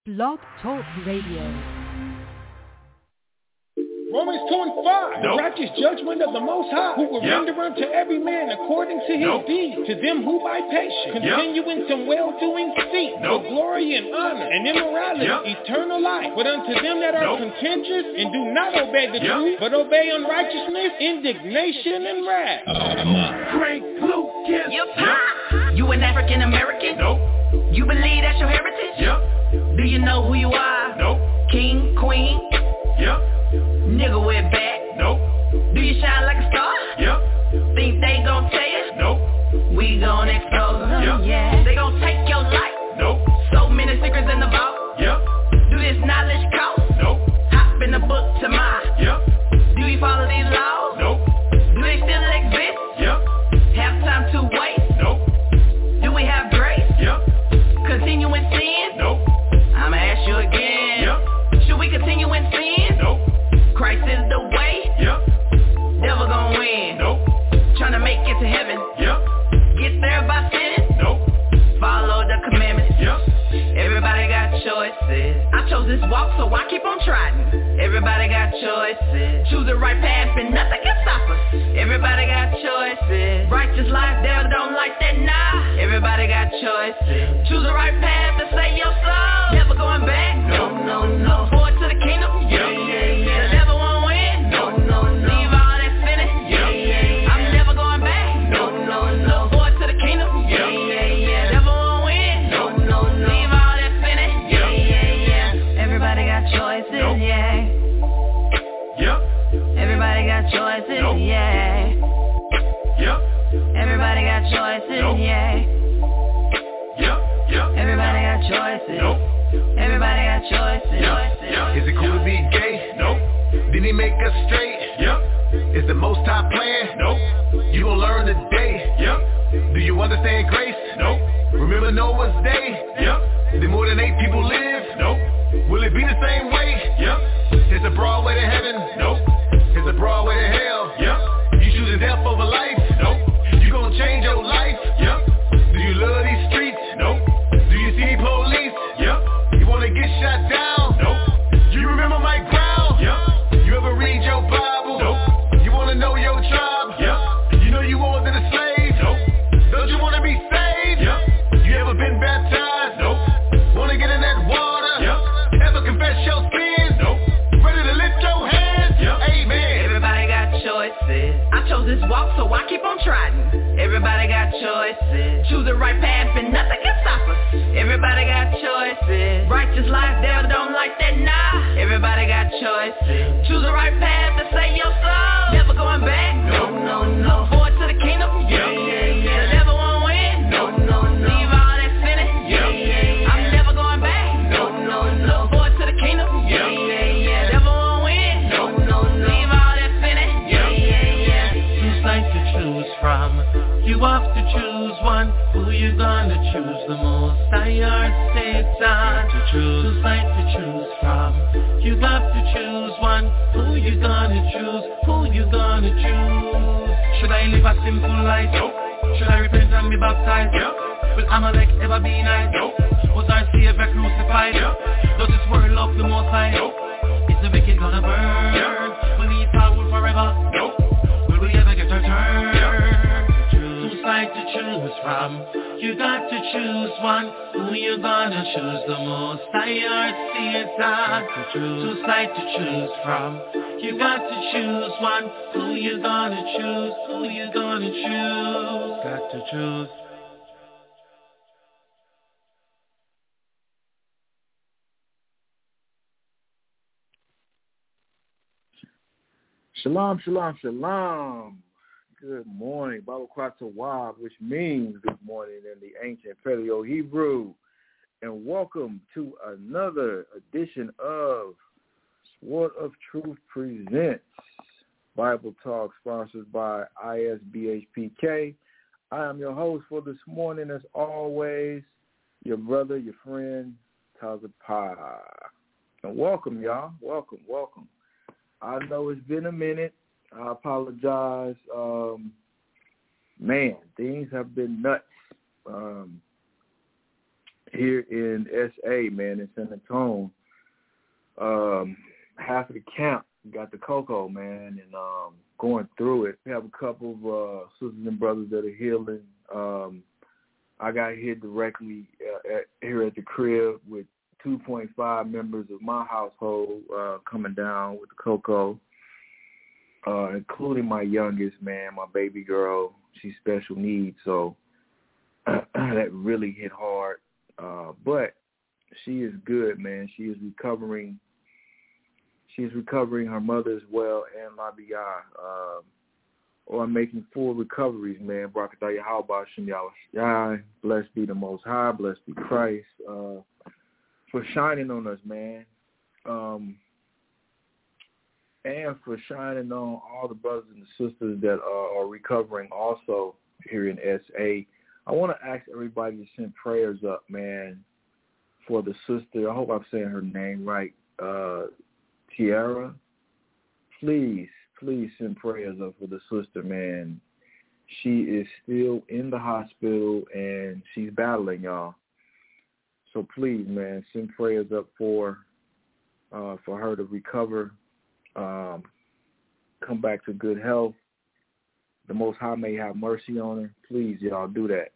Blog Talk Radio. Romans 2:5, the righteous judgment of the Most High, who will render unto every man according to his deed. To them who by patience continue in some well-doing seek for glory and honor and immorality, eternal life. But unto them that are contentious and do not obey the truth, but obey unrighteousness, indignation and wrath. Frank Lucas. You an African American? You believe that's your heritage? Do you know who you are? King, queen? Nigga with back? Do you shine like a star? Think they gon' tell you? We gon' expose them, They gon' take your life? So many secrets in the vault? Do this knowledge cost? Hop in the book to mine? Do you follow these laws? Do they still exist? Have time to wait? Do we have grace? Continue in sin? I'ma ask you again. Should we continue in sin? Christ is the way. Devil gon' win. Tryna make it to heaven. Get there by sin. Follow the commandments. Everybody got choices. I chose this walk, so I keep on trying. Everybody got choices. Choose the right path and nothing can stop us. Everybody got choices. Righteous life, devil don't like that, nah. Everybody got choices. Choose the right path to save your soul. Never going back. No. Forward to the kingdom. The devil won't win. No. Leave all that sinning. I'm never going back. No. Forward to the kingdom. The devil won't win. No. Leave all that sinning. Everybody got choices, Everybody got choices, Everybody got choices, Everybody got choices. Everybody got choices. Is it cool to be gay? No. Did he make us straight? Is the Most High plan? No. You gon' learn today. Do you understand grace? No. Remember Noah's day? Did more than 8 people live? No. Will it be the same way? Is a broad way to heaven? No. Is a broad way to hell? You choosing death over life? No. You gon' change your life? Do you love these streets? No. Do you see police? You wanna get shot down? No. You remember my ground? You ever read your Bible? No. You wanna know your tribe? You know you more than a slave? No. Don't you wanna be saved? You ever been baptized? No. Wanna get in that water? Ever confess your sins? No. Ready to lift your hands? Amen. Everybody got choices. I chose this walk, so I keep on trying. Everybody got choices. Choose the right path and nothing can stop us. Everybody got choices. Righteous life, devil don't like that, nah. Everybody got choices. Choose the right path to save your soul. Never going back. No. Forward to the kingdom. The devil won't win. No. Leave all that sinning. I'm never going back. No. Forward to the kingdom. The devil won't win. No. Leave all that sinning. Two sides to choose from. You have to choose one. Who you gonna choose the most? Tired Satan to choose. Two sides to choose from. You have to choose one. Who you gonna choose? Who you gonna choose? Should I live a simple life? No. Should I repent and be baptized? Will Amalek ever be nice? No. Was our Savior crucified? Does this world love the Most High? Is the wicked gonna burn? Will we fall forever? Will we ever get our turn? Two sides to choose from. You got to choose one. Who you gonna choose the most? Tired Satan to choose. Two sides to choose from. You got to choose one. Who you gonna choose? Who you gonna choose? Got to choose. Shalom. Good morning. Bible Kwatawab, which means good morning in the ancient Paleo-Hebrew. And welcome to another edition of Sword of Truth Presents Bible Talk, sponsored by ISBHPK. I am your host for this morning, as always, your brother, your friend, Tazapah. And welcome, y'all. Welcome. I know it's been a minute. I apologize. Man, things have been nuts. here in SA, man, in San Antonio. Half of the camp got the cocoa, man, and going through it. We have a couple of sisters and brothers that are healing. I got hit directly here at the crib with 2.5 members of my household coming down with the cocoa, including my youngest, man, my baby girl. She's special needs, so that really hit hard. But she is good, man. She is recovering. She's recovering. Her mother as well, and Labia. Or making full recoveries, man. Barakatah Yahweh Shem Yahweh. Blessed be the Most High. Blessed be Christ for shining on us, man. And for shining on all the brothers and sisters that are recovering also here in SA. I want to ask everybody to send prayers up, man, for the sister. I hope I'm saying her name right. Tiara. Please send prayers up for the sister, man. She is still in the hospital, and she's battling, y'all. So please, man, send prayers up for her to recover, come back to good health. The Most High may have mercy on her. Please, y'all, do that.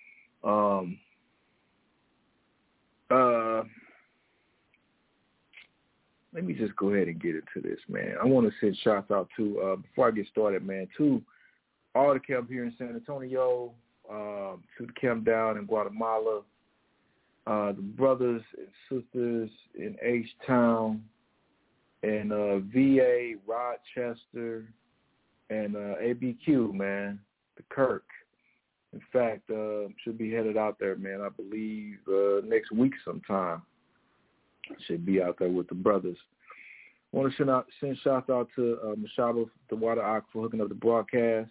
Let me just go ahead and get into this, man. I want to send shots out to, before I get started, man, to all the camp here in San Antonio, to the camp down in Guatemala, the brothers and sisters in H-Town, and VA, Rochester, and ABQ, man, the Kirk. In fact, should be headed out there, man, I believe next week sometime. Should be out there with the brothers. I want to send shout out to Mashaba, the Water Ox, for hooking up the broadcast.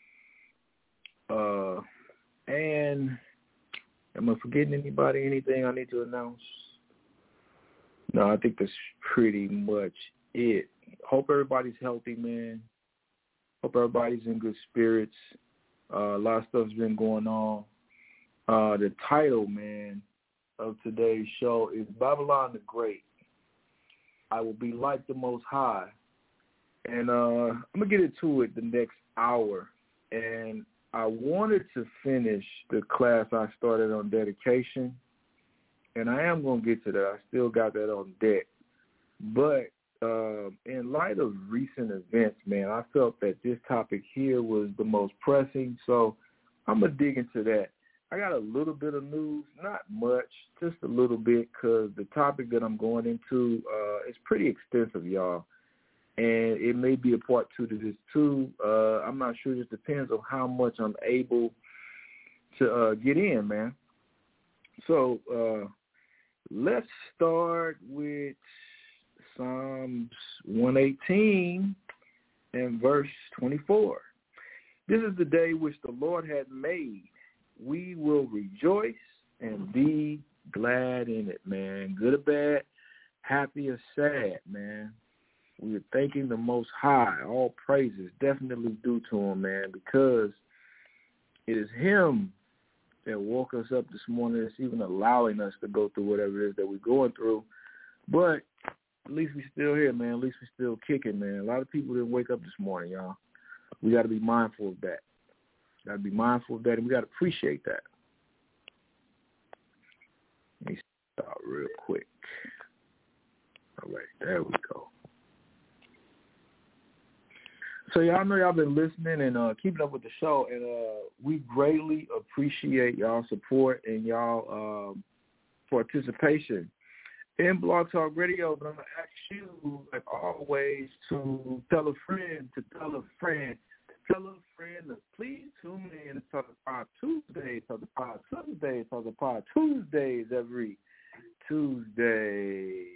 And am I forgetting anybody, anything I need to announce? No, I think that's pretty much it. Hope everybody's healthy, man. Hope everybody's in good spirits. A lot of stuff's been going on. The title, man, of today's show is Babylon the Great. I will be like the Most High. And I'm going to get into it the next hour. And I wanted to finish the class I started on dedication. And I am going to get to that. I still got that on deck. But in light of recent events, man, I felt that this topic here was the most pressing. So I'm going to dig into that. I got a little bit of news, not much, just a little bit, because the topic that I'm going into is pretty extensive, y'all. And it may be a part 2 to this, too. I'm not sure. It just depends on how much I'm able to get in, man. So let's start with Psalms 118 and verse 24. This is the day which the Lord hath made. We will rejoice and be glad in it, man. Good or bad, happy or sad, man. We are thanking the Most High. All praises definitely due to him, man, because it is him that woke us up this morning. It's even allowing us to go through whatever it is that we're going through. But at least we're still here, man. At least we're still kicking, man. A lot of people didn't wake up this morning, y'all. We got to be mindful of that. Got to be mindful of that, and we got to appreciate that. Let me start real quick. All right, there we go. So y'all know y'all been listening and keeping up with the show, and we greatly appreciate y'all support and y'all participation in Blog Talk Radio. But I'm going to ask you, like always, to tell a friend, to tell a friend, to please tune in to Talk Pod Tuesdays, Talk Pod Tuesdays, Talk Pod Tuesdays every Tuesday.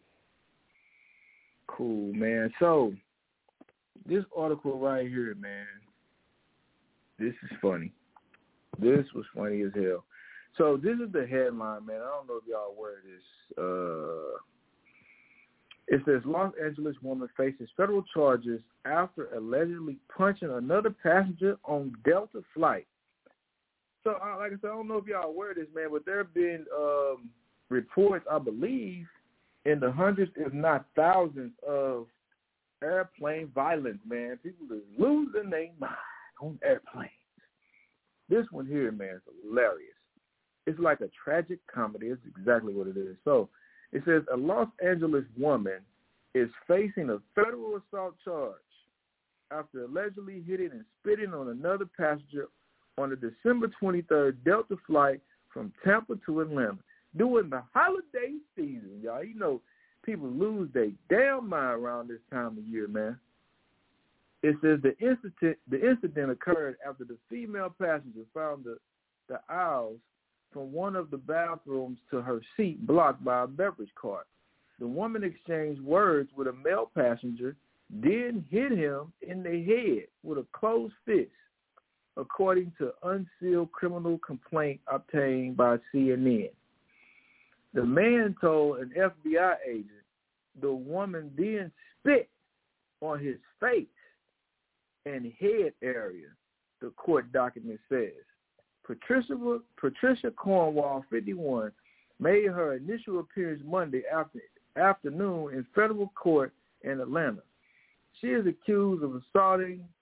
Cool, man. So this article right here, man, this is funny. This was funny as hell. So this is the headline, man. I don't know if y'all aware of this. It says Los Angeles woman faces federal charges after allegedly punching another passenger on Delta flight So, like I said, I don't know if y'all aware of this, man, but there have been reports, I believe, in the hundreds, if not thousands, of airplane violence, man. People are losing their mind on airplanes. This one here, man, is hilarious. It's like a tragic comedy. It's exactly what it is. So it says a Los Angeles woman is facing a federal assault charge after allegedly hitting and spitting on another passenger on a December 23rd Delta flight from Tampa to Atlanta during the holiday season, y'all. You know, people lose their damn mind around this time of year, man. It says the incident occurred after the female passenger found the aisles from one of the bathrooms to her seat blocked by a beverage cart. The woman exchanged words with a male passenger, then hit him in the head with a closed fist, according to unsealed criminal complaint obtained by CNN. The man told an FBI agent the woman then spit on his face and head area, the court document says. Patricia Cornwall, 51, made her initial appearance Monday afternoon in federal court in Atlanta. She is accused of assault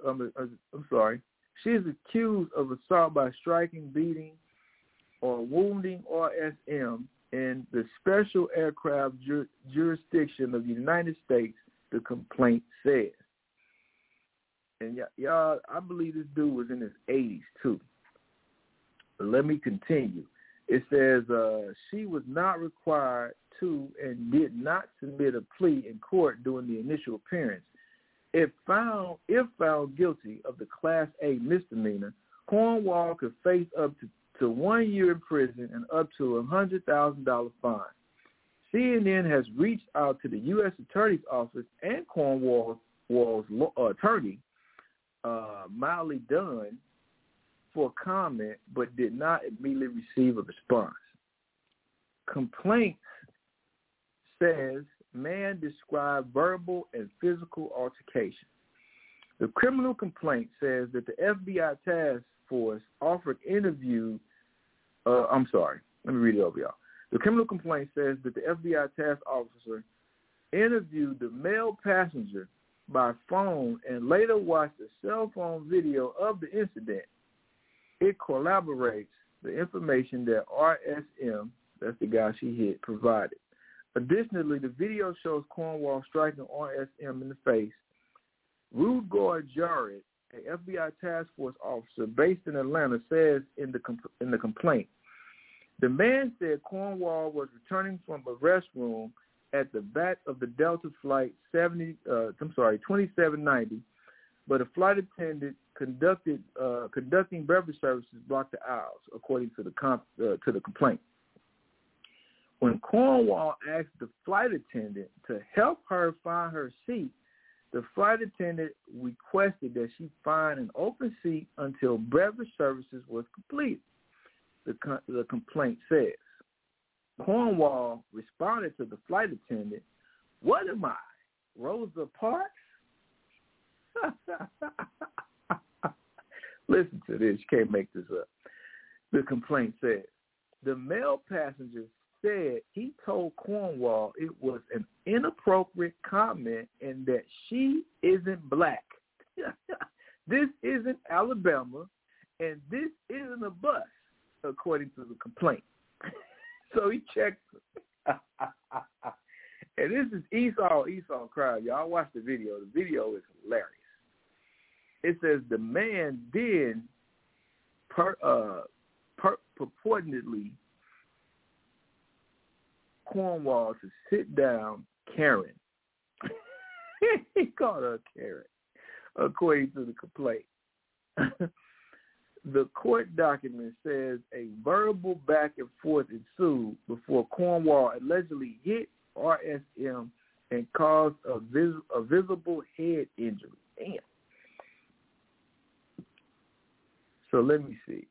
by striking, beating, or wounding RSM in the special aircraft jurisdiction of the United States, the complaint says. And y'all, I believe this dude was in his 80s too. But let me continue. It says she was not required to and did not submit a plea in court during the initial appearance. If found guilty of the Class A misdemeanor, Cornwall could face up to 1 year in prison and up to a $100,000 fine. CNN has reached out to the U.S. Attorney's Office and Cornwall's attorney, Molly Dunn, for comment, but did not immediately receive a response. Complaint says man described verbal and physical altercation. The criminal complaint says that the FBI task force offered interview. Let me read it over, y'all. The criminal complaint says that the FBI task officer interviewed the male passenger by phone and later watched a cell phone video of the incident. It corroborates the information that RSM, that's the guy she hit, provided. Additionally, the video shows Cornwall striking RSM in the face. Rudgard Jarrett, an FBI task force officer based in Atlanta, says in the complaint, the man said Cornwall was returning from a restroom at the back of the Delta flight 2790, but a flight attendant conducting beverage services blocked the aisles, according to the complaint. When Cornwall asked the flight attendant to help her find her seat, the flight attendant requested that she find an open seat until beverage services was completed, the complaint says. Cornwall responded to the flight attendant, "What am I, Rosa Parks?" Listen to this. You can't make this up. The complaint says, the male passenger said he told Cornwall it was an inappropriate comment and that she isn't black. This isn't Alabama, and this isn't a bus, according to the complaint. So he checked. And this is Esau crowd. Y'all watch the video. The video is hilarious. It says the man then purportedly Cornwall to sit down Karen. He called her Karen, according to the complaint. The court document says a verbal back and forth ensued before Cornwall allegedly hit RSM and caused a visible head injury. Damn. So let me see.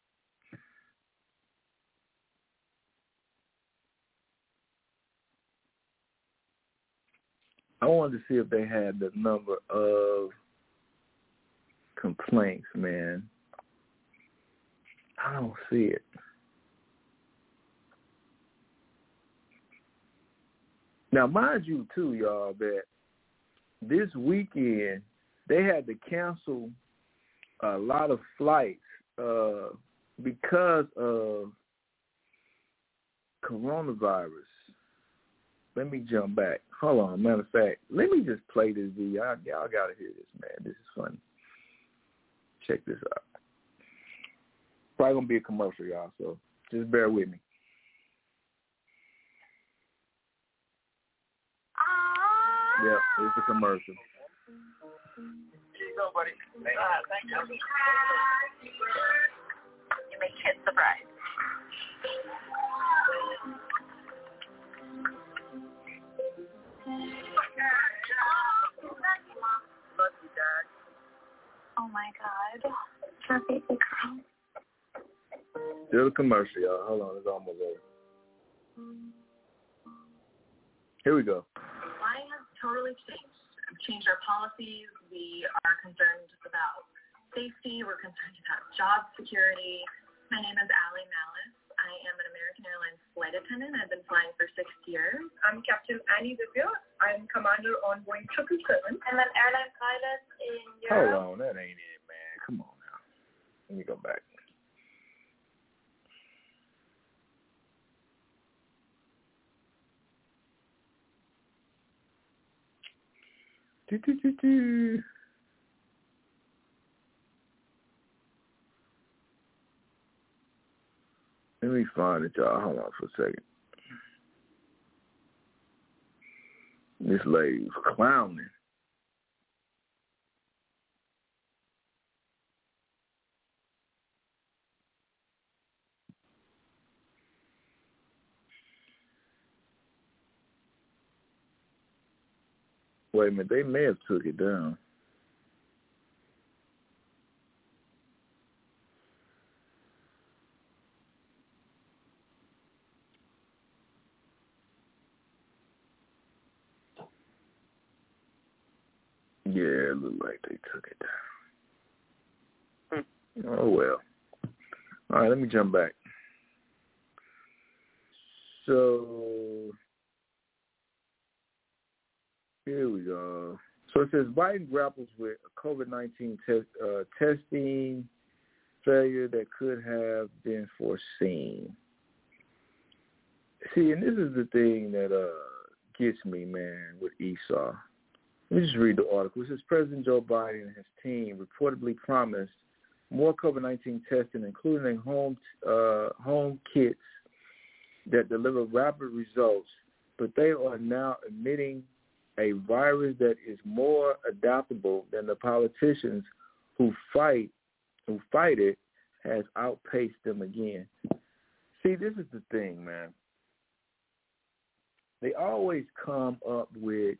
I wanted to see if they had the number of complaints, man. I don't see it. Now, mind you, too, y'all, that this weekend they had to cancel a lot of flights because of coronavirus. Let me jump back. Hold on. Matter of fact, let me just play this video. Y'all got to hear this, man. This is funny. Check this out. Probably going to be a commercial, y'all, so just bear with me. Yep, it's a commercial. Nobody. Thank you. You make kids surprised. Oh my God. Her face is crying. Still a commercial, y'all. Hold on, it's almost over. Here we go. Flying has totally changed. We've changed our policies. We are concerned about safety. We're concerned about job security. My name is Allie Malice. I am an American Airlines flight attendant. I've been flying for 6 years. I'm Captain Annie Divya. I'm commander on Boeing 777. I'm an airline pilot in Hold Europe. on, that ain't it, man. Come on now. Let me go back. Let me find it, y'all. Hold on for a second. This lady's clowning. Wait a minute, they may have took it down. Yeah, it looked like they took it down. Oh, well. All right, let me jump back. So, here we go. So it says Biden grapples with a COVID-19 testing failure that could have been foreseen. See, and this is the thing that gets me, man, with Esau. Let me just read the article. It says President Joe Biden and his team reportedly promised more COVID-19 testing, including home kits that deliver rapid results, but they are now admitting a virus that is more adaptable than the politicians who fight it has outpaced them again. See, this is the thing, man. They always come up with,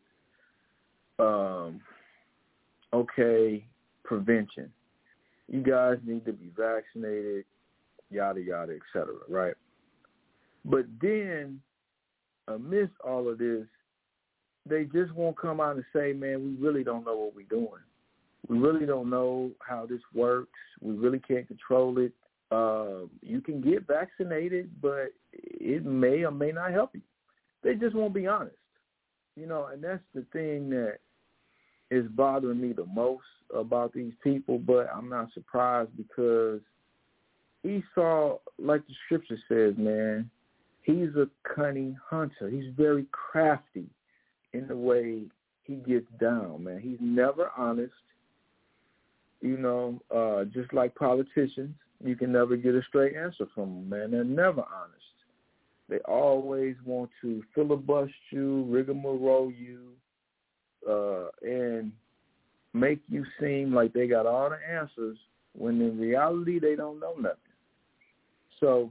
prevention. You guys need to be vaccinated, yada, yada, et cetera, right? But then, amidst all of this, they just won't come out and say, man, we really don't know what we're doing. We really don't know how this works. We really can't control it. You can get vaccinated, but it may or may not help you. They just won't be honest. You know, and that's the thing that is bothering me the most about these people, but I'm not surprised because Esau, like the scripture says, man, he's a cunning hunter. He's very crafty in the way he gets down, man. He's never honest. You know, just like politicians, you can never get a straight answer from them, man. They're never honest. They always want to filibuster you, rigmarole you, and make you seem like they got all the answers when in reality they don't know nothing. So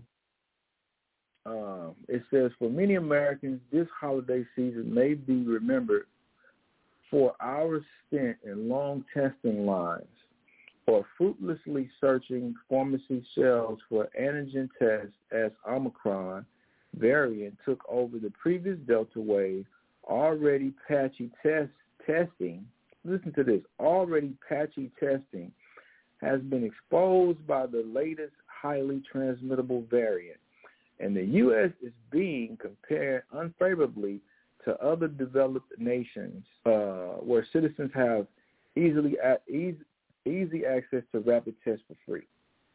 it says, for many Americans, this holiday season may be remembered for hours spent in long testing lines or fruitlessly searching pharmacy shelves for antigen tests as Omicron variant took over the previous Delta wave. Already patchy testing, listen to this, already patchy testing has been exposed by the latest highly transmittable variant, and the U.S. is being compared unfavorably to other developed nations where citizens have easy access to rapid tests for free.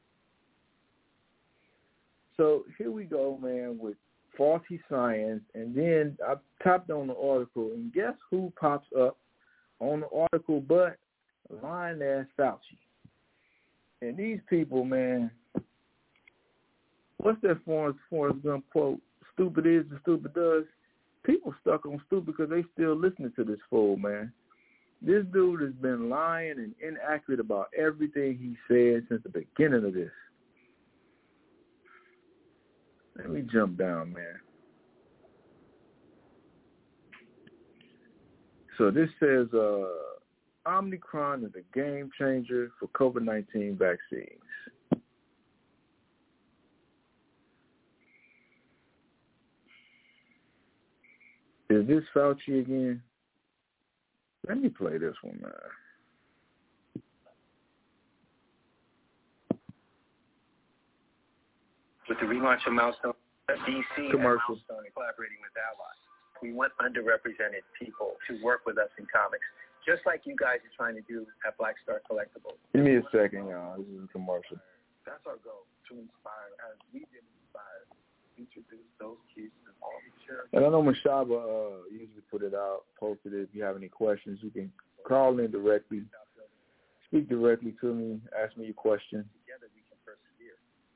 So here we go, man, with faulty science, and then I tapped on the article, and guess who pops up on the article but lying-ass Fauci. And these people, man, what's that Forrest Gump quote? Stupid is and stupid does. People stuck on stupid because they still listening to this fool, man. This dude has been lying and inaccurate about everything he said since the beginning of this. Let me jump down, man. So this says Omicron is a game changer for COVID-19 vaccines. Is this Fauci again? Let me play this one, man. With the relaunch of Milestone, DC Commercial. and Milestone collaborating with allies. We want underrepresented people to work with us in comics, just like you guys are trying to do at Black Star Collectibles. Give me a second, y'all. This is a commercial. That's our goal, to inspire, as we did inspire, introduce those kids to all the children. And I know Mashaba usually put it out, posted it. If you have any questions, you can call in directly, speak directly to me, ask me your question. Together we can persevere.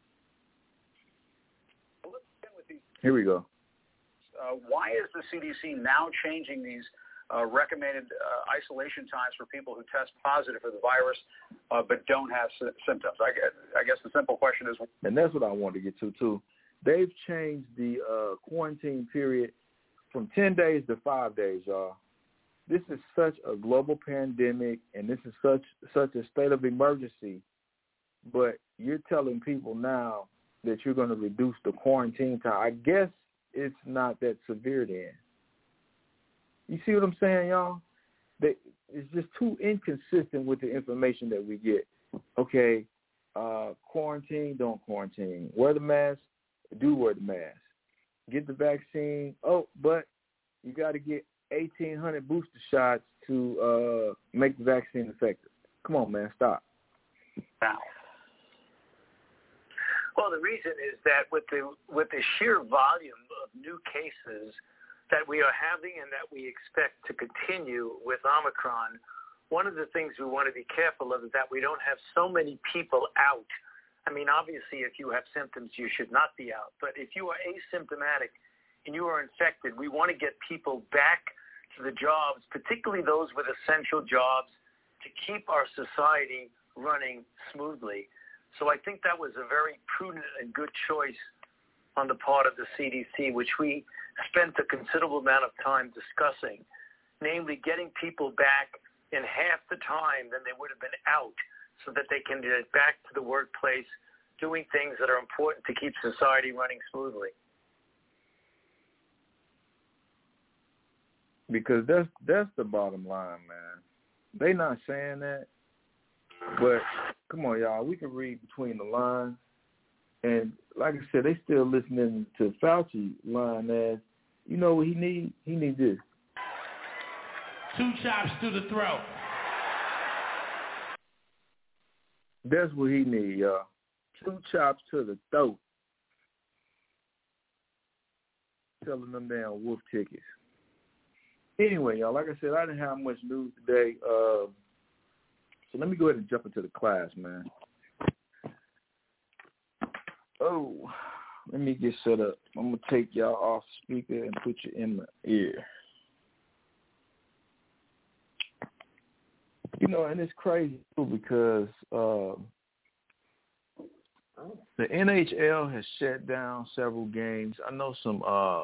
Here we go. Why is the CDC now changing these recommended isolation times for people who test positive for the virus but don't have symptoms? I guess the simple question is... And that's what I wanted to get to, too. They've changed the quarantine period from 10 days to 5 days, y'all. This is such a global pandemic, and this is such a state of emergency, but you're telling people now that you're going to reduce the quarantine time. I guess it's not that severe then. You see what I'm saying, y'all? It's just too inconsistent with the information that we get. Okay, quarantine, don't quarantine. Wear the mask, do wear the mask. Get the vaccine. Oh, but you got to get 1,800 booster shots to make the vaccine effective. Come on, man, stop. Wow. Well, the reason is that with the sheer volume of new cases that we are having and that we expect to continue with Omicron, one of the things we want to be careful of is that we don't have so many people out. I mean, obviously, if you have symptoms, you should not be out. But if you are asymptomatic and you are infected, we want to get people back to the jobs, particularly those with essential jobs, to keep our society running smoothly. So I think that was a very prudent and good choice on the part of the CDC, which we spent a considerable amount of time discussing, namely getting people back in half the time than they would have been out so that they can get back to the workplace doing things that are important to keep society running smoothly. Because that's the bottom line, man. They not saying that, but come on, y'all. We can read between the lines. And like I said, they still listening to Fauci line as, you know what he need? He need this. 2 chops to the throat. That's what he need, y'all. 2 chops to the throat. Selling them damn wolf tickets. Anyway, y'all, like I said, I didn't have much news today. So let me go ahead and jump into the class, man. Oh, let me get set up. I'm going to take y'all off speaker and put you in my ear. You know, and it's crazy, too, because the NHL has shut down several games. I know some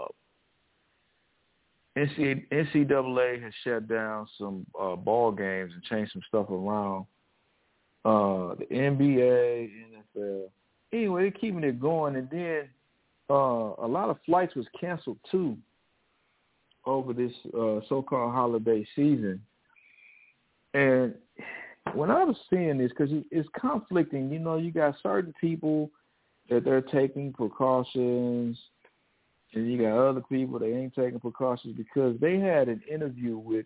NCAA has shut down some ball games and changed some stuff around. The NBA, NFL. Anyway, they're keeping it going. And then a lot of flights was canceled, too, over this so-called holiday season. And when I was seeing this, because it's conflicting, you know, you got certain people that they're taking precautions, and you got other people that ain't taking precautions, because they had an interview with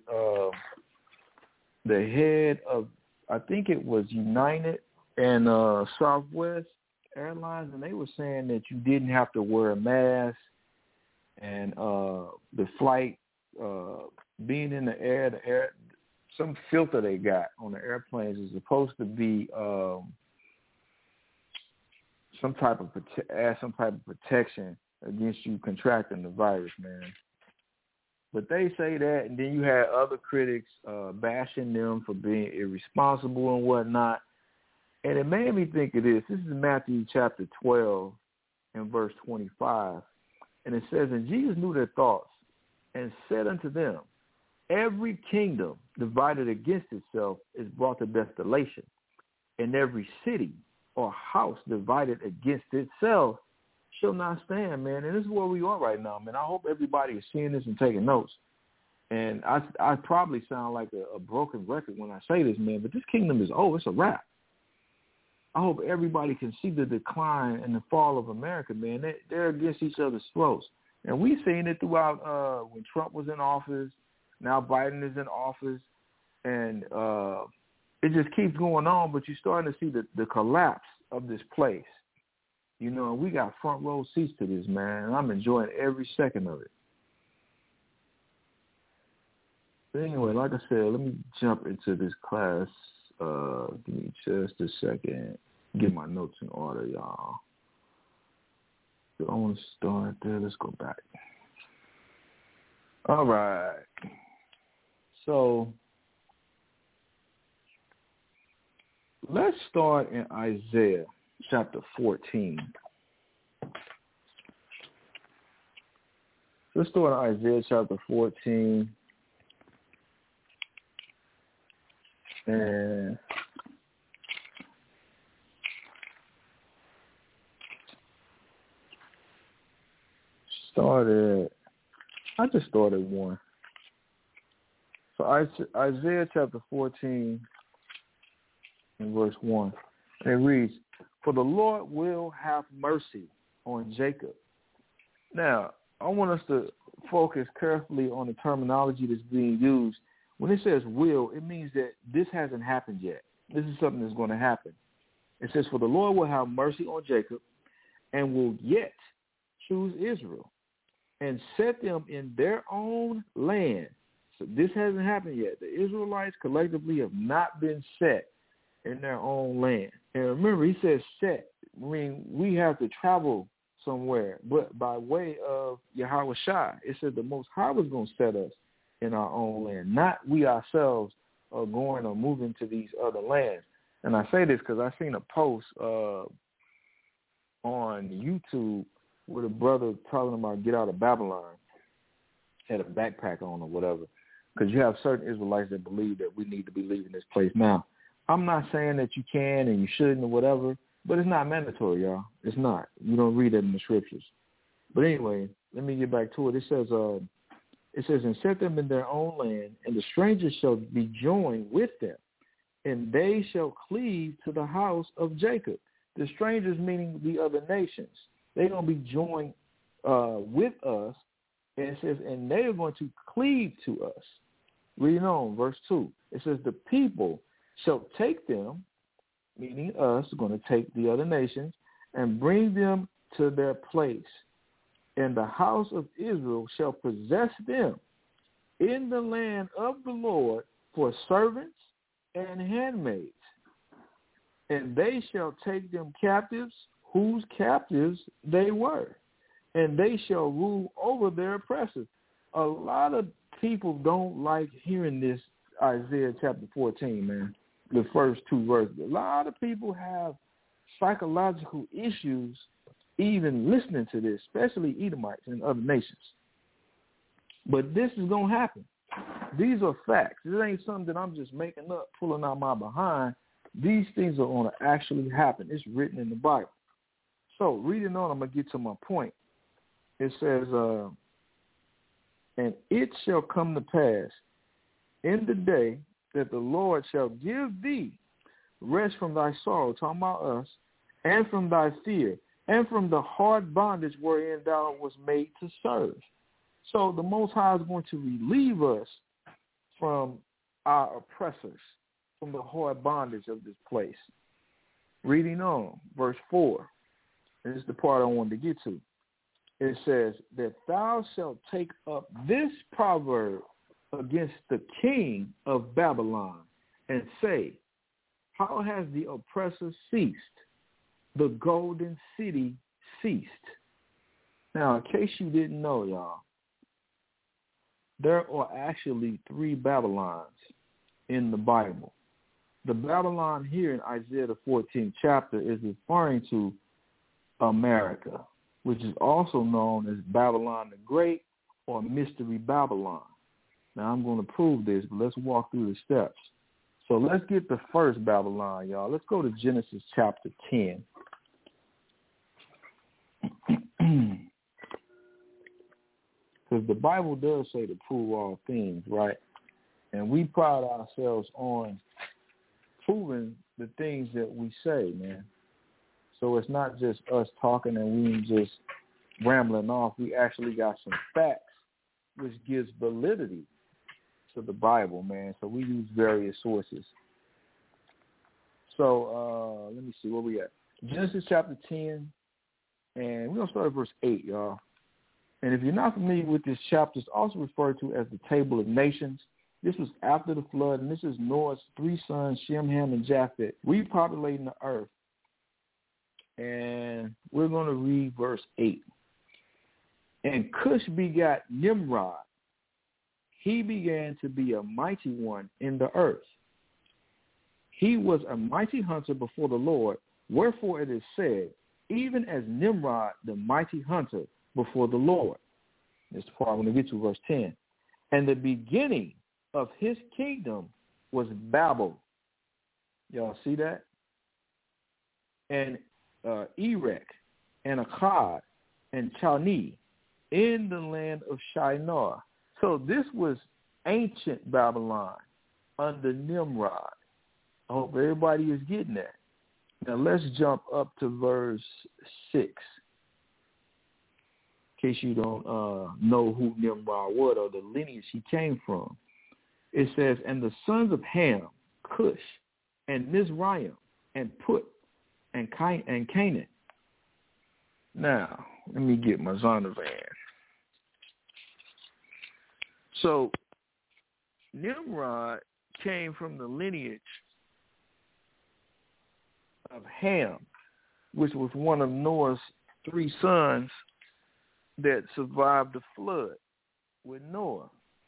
the head of, I think it was United and Southwest Airlines, and they were saying that you didn't have to wear a mask, and the flight being in the air, some filter they got on the airplanes is supposed to be some type of protection against you contracting the virus, man. But they say that, and then you had other critics bashing them for being irresponsible and whatnot. And it made me think of this. This is Matthew chapter 12 and verse 25. And it says, and Jesus knew their thoughts and said unto them, every kingdom divided against itself is brought to desolation, and every city or house divided against itself shall not stand, man. And this is where we are right now, man. I hope everybody is seeing this and taking notes. And I probably sound like a broken record when I say this, man, but this kingdom is over. It's a wrap. I hope everybody can see the decline and the fall of America, man. They're against each other's throats. And we've seen it throughout when Trump was in office. Now Biden is in office. And it just keeps going on, but you're starting to see the collapse of this place. You know, we got front row seats to this, man, and I'm enjoying every second of it. But anyway, like I said, let me jump into this class. Give me just a second. Get my notes in order, y'all. So I want to start there. Let's go back. All right. So let's start in Isaiah chapter 14. Let's start in Isaiah chapter 14. And I just started one. So Isaiah chapter 14 and verse 1. And it reads, for the Lord will have mercy on Jacob. Now, I want us to focus carefully on the terminology that's being used. When it says will, it means that this hasn't happened yet. This is something that's going to happen. It says, for the Lord will have mercy on Jacob and will yet choose Israel and set them in their own land. So this hasn't happened yet. The Israelites collectively have not been set in their own land. And remember, he says set. I mean, we have to travel somewhere, but by way of Yahweh Shai. It said the Most High was going to set us in our own land, not we ourselves are going or moving to these other lands. And I say this because I seen a post on YouTube with a brother talking about get out of Babylon, had a backpack on or whatever, because you have certain Israelites that believe that we need to be leaving this place now. I'm not saying that you can and you shouldn't or whatever, but it's not mandatory, y'all. It's not. You don't read it in the scriptures. But anyway, let me get back to it. It says, and set them in their own land, and the strangers shall be joined with them, and they shall cleave to the house of Jacob. The strangers meaning the other nations. They're going to be joined with us, and it says, and they are going to cleave to us. Reading on, verse 2. It says, the people shall take them, meaning us, going to take the other nations, and bring them to their place. And the house of Israel shall possess them in the land of the Lord for servants and handmaids. And they shall take them captives, whose captives they were, and they shall rule over their oppressors. A lot of people don't like hearing this Isaiah chapter 14, man, the first two verses. A lot of people have psychological issues even listening to this, especially Edomites and other nations. But this is going to happen. These are facts. This ain't something that I'm just making up, pulling out my behind. These things are going to actually happen. It's written in the Bible. So reading on, I'm going to get to my point. It says, and it shall come to pass in the day that the Lord shall give thee rest from thy sorrow, talking about us, and from thy fear, and from the hard bondage wherein thou was made to serve. So the Most High is going to relieve us from our oppressors, from the hard bondage of this place. Reading on, verse 4. This is the part I wanted to get to. It says that thou shalt take up this proverb against the king of Babylon and say, how has the oppressor ceased? The golden city ceased. Now, in case you didn't know, y'all, there are actually 3 Babylons in the Bible. The Babylon here in Isaiah the 14th chapter is referring to America, which is also known as Babylon the Great or Mystery Babylon. Now, I'm going to prove this, but let's walk through the steps. So let's get the first Babylon, y'all. Let's go to Genesis chapter 10. Because the Bible does say to prove all things, right? And we pride ourselves on proving the things that we say, man. So it's not just us talking and we just rambling off. We actually got some facts, which gives validity to the Bible, man. So we use various sources. So let me see where we at. Genesis chapter 10, and we're going to start at verse 8, y'all. And if you're not familiar with this chapter, it's also referred to as the Table of Nations. This was after the flood, and this is Noah's 3 sons, Shem, Ham, and Japheth, repopulating the earth. And we're going to read verse 8. And Cush begat Nimrod. He began to be a mighty one in the earth. He was a mighty hunter before the Lord, wherefore it is said, even as Nimrod, the mighty hunter before the Lord. This is the part I'm going to get to, verse 10. And the beginning of his kingdom was Babel. Y'all see that? And Erech, and Akkad, and Chaldee, in the land of Shinar. So this was ancient Babylon under Nimrod. I hope everybody is getting that. Now let's jump up to verse 6. In case you don't know who Nimrod was or the lineage he came from. It says, and the sons of Ham, Cush, and Mizraim, and Put, and Canaan. Now, let me get my Zondervan. So, Nimrod came from the lineage of Ham, which was one of Noah's 3 sons that survived the flood with Noah.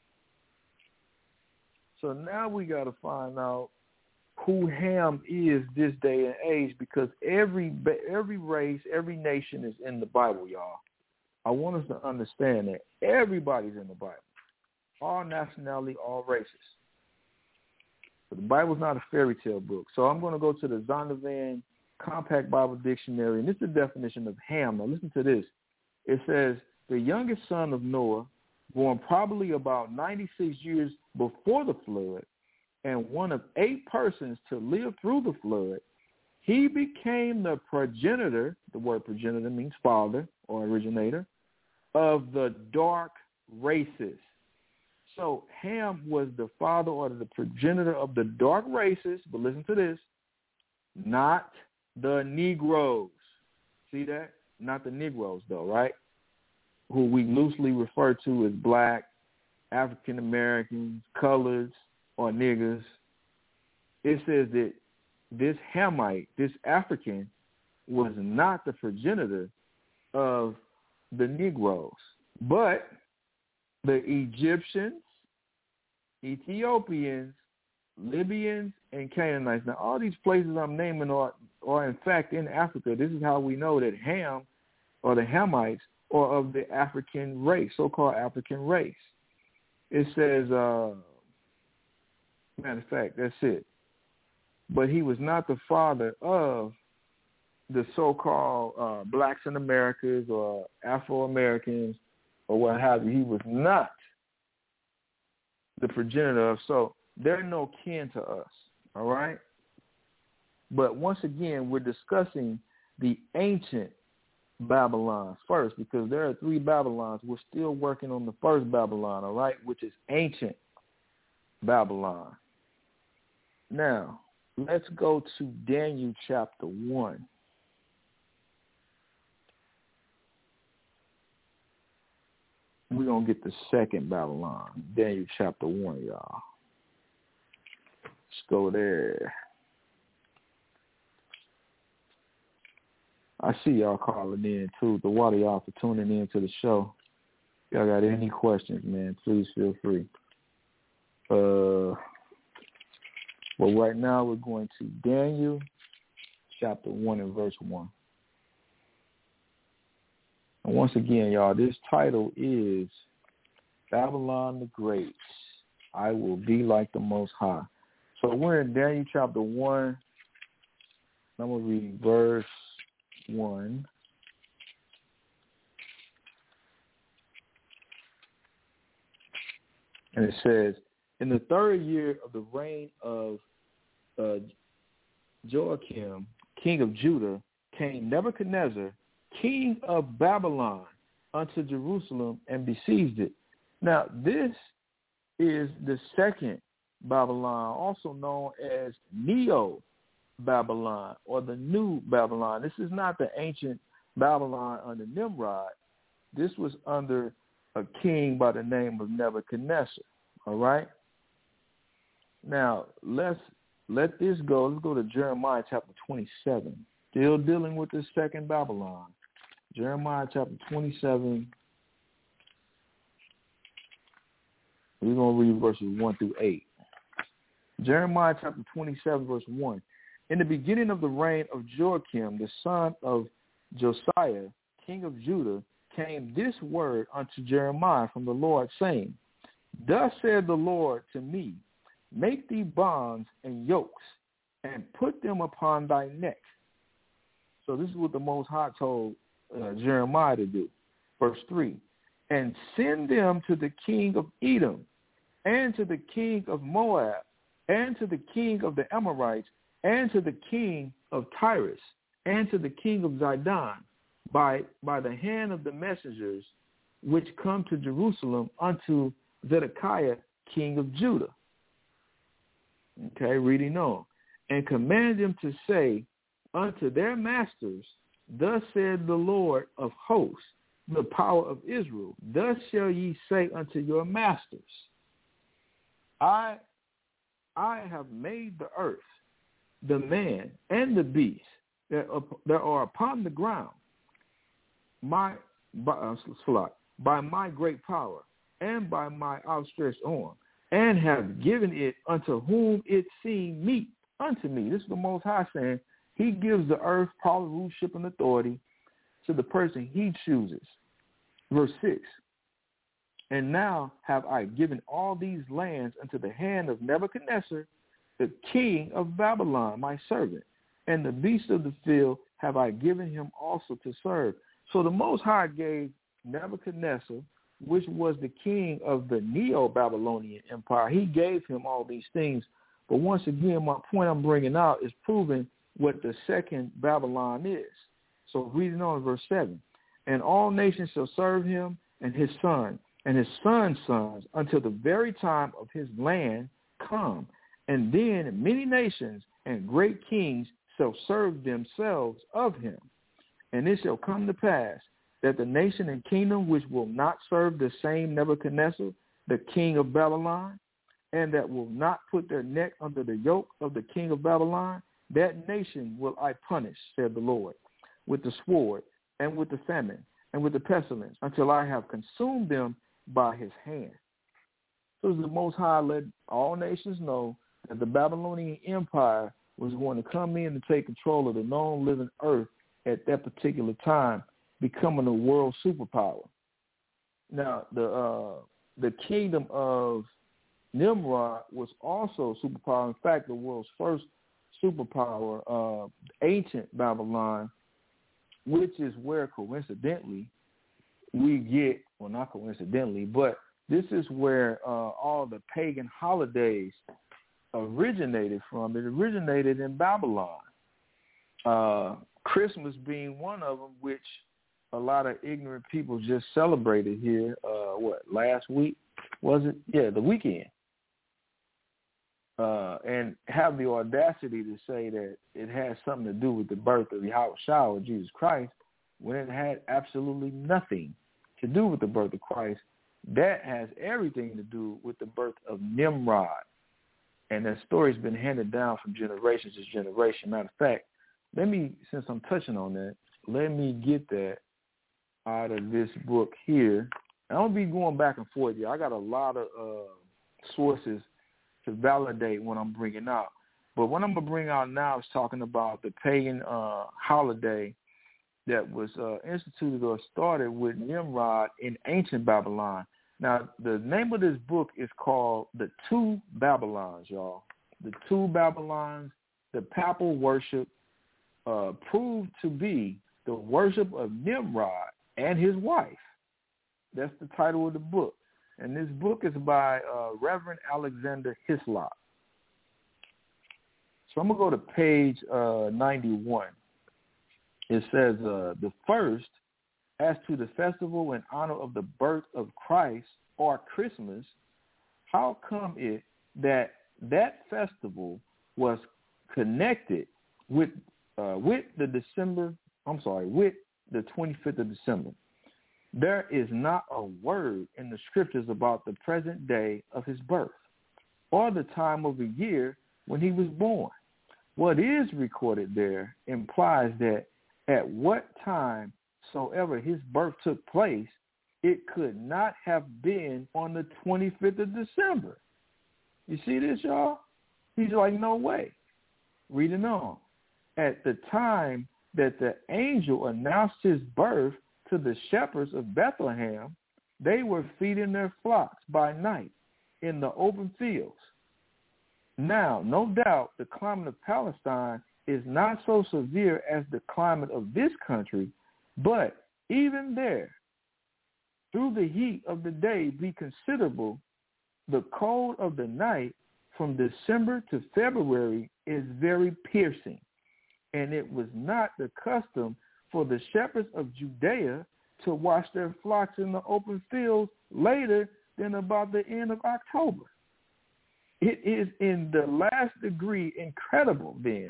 So now we got to find out who Ham is this day and age, because every race, every nation is in the Bible, y'all. I want us to understand that everybody's in the Bible. All nationality, all races. But the Bible's not a fairy tale book. So I'm going to go to the Zondervan Compact Bible Dictionary, and this is the definition of Ham. Now listen to this. It says, the youngest son of Noah, born probably about 96 years before the flood, and one of 8 persons to live through the flood, he became the progenitor, the word progenitor means father or originator, of the dark races. So Ham was the father or the progenitor of the dark races, but listen to this, not the Negroes. See that? Not the Negroes, though, right? Who we loosely refer to as black, African Americans, coloreds, or niggers. It says that this Hamite, this African, was not the progenitor of the Negroes, but the Egyptians, Ethiopians, Libyans, and Canaanites. Now, all these places I'm naming are in fact in Africa. This is how we know that Ham, or the Hamites, are of the African race, so-called African race. It says, matter of fact, that's it. But he was not the father of the so-called blacks in Americas or Afro-Americans or what have you. He was not the progenitor of, so they're no kin to us, all right? But once again, we're discussing the ancient Babylon first, because there are 3 Babylons. We're still working on the first Babylon, all right, which is ancient Babylon. Now, let's go to Daniel chapter 1. We're going to get the second Babylon, Daniel chapter 1, y'all. Let's go there. I see y'all calling in, too. The water y'all for tuning in to the show. Y'all got any questions, man, please feel free. But right now we're going to Daniel chapter 1 and verse 1. And once again, y'all, this title is Babylon the Great. I will be like the Most High. So we're in Daniel chapter 1. I'm going to read verse 1. And it says, in the 3rd year of the reign of Joachim, king of Judah, came Nebuchadnezzar, king of Babylon, unto Jerusalem and besieged it. Now, this is the second Babylon, also known as Neo-Babylon or the New Babylon. This is not the ancient Babylon under Nimrod. This was under a king by the name of Nebuchadnezzar, all right? Now, let this go. Let's go to Jeremiah chapter 27. Still dealing with the second Babylon. Jeremiah chapter 27. We're going to read verses 1 through 8. Jeremiah chapter 27, verse 1. In the beginning of the reign of Joachim, the son of Josiah, king of Judah, came this word unto Jeremiah from the Lord, saying, Thus said the Lord to me, Make thee bonds and yokes, and put them upon thy neck. So this is what the Most High told Jeremiah to do. Verse 3, and send them to the king of Edom, and to the king of Moab, and to the king of the Amorites, and to the king of Tyrus, and to the king of Zidon, by the hand of the messengers which come to Jerusalem unto Zedekiah, king of Judah. Okay, reading on. And command them to say unto their masters, Thus said the Lord of hosts, the power of Israel, Thus shall ye say unto your masters, I have made the earth, the man, and the beast that are upon the ground, by my great power, and by my outstretched arm, and have given it unto whom it seemed meet unto me. This is the Most High saying, he gives the earth power, rulership, and authority to the person he chooses. Verse 6, and now have I given all these lands unto the hand of Nebuchadnezzar, the king of Babylon, my servant, and the beasts of the field have I given him also to serve. So the Most High gave Nebuchadnezzar, which was the king of the Neo-Babylonian Empire, he gave him all these things. But once again, my point I'm bringing out is proving what the second Babylon is. So reading on verse 7, and all nations shall serve him and his son and his son's sons until the very time of his land come. And then many nations and great kings shall serve themselves of him. And it shall come to pass that the nation and kingdom which will not serve the same Nebuchadnezzar, the king of Babylon, and that will not put their neck under the yoke of the king of Babylon, that nation will I punish, said the Lord, with the sword and with the famine and with the pestilence, until I have consumed them by his hand. So the Most High let all nations know that the Babylonian Empire was going to come in and take control of the known living earth at that particular time, becoming a world superpower. Now, the kingdom of Nimrod was also a superpower. In fact, the world's first superpower, ancient Babylon, which is where coincidentally we get, well, not coincidentally, but this is where all the pagan holidays originated from. It originated in Babylon. Christmas being one of them, which a lot of ignorant people just celebrated here, last week, was it? Yeah, the weekend. And have the audacity to say that it has something to do with the birth of Yahushua, or Jesus Christ, when it had absolutely nothing to do with the birth of Christ. That has everything to do with the birth of Nimrod. And that story's been handed down from generation to generation. Matter of fact, since I'm touching on that, let me get that out of this book here. I don't be going back and forth, y'all. I got a lot of sources to validate what I'm bringing out. But what I'm going to bring out now is talking about the pagan holiday that was instituted or started with Nimrod in ancient Babylon. Now, the name of this book is called The Two Babylons, y'all. The Two Babylons, the papal worship proved to be the worship of Nimrod and his wife. That's the title of the book. And this book is by Reverend Alexander Hislop. So I'm going to go to page 91. It says, the first, as to the festival in honor of the birth of Christ, or Christmas, how come it that festival was connected with the 25th of December? There is not a word in the scriptures about the present day of his birth or the time of the year when he was born. What is recorded there implies that at what time soever his birth took place, it could not have been on the 25th of December. You see this, y'all? He's like, no way. Reading on. At the time that the angel announced his birth to the shepherds of Bethlehem, they were feeding their flocks by night in the open fields. Now, no doubt the climate of Palestine is not so severe as the climate of this country, but even there, through the heat of the day be considerable, the cold of the night from December to February is very piercing, and it was not the custom for the shepherds of Judea to watch their flocks in the open fields later than about the end of October. It is in the last degree incredible, then,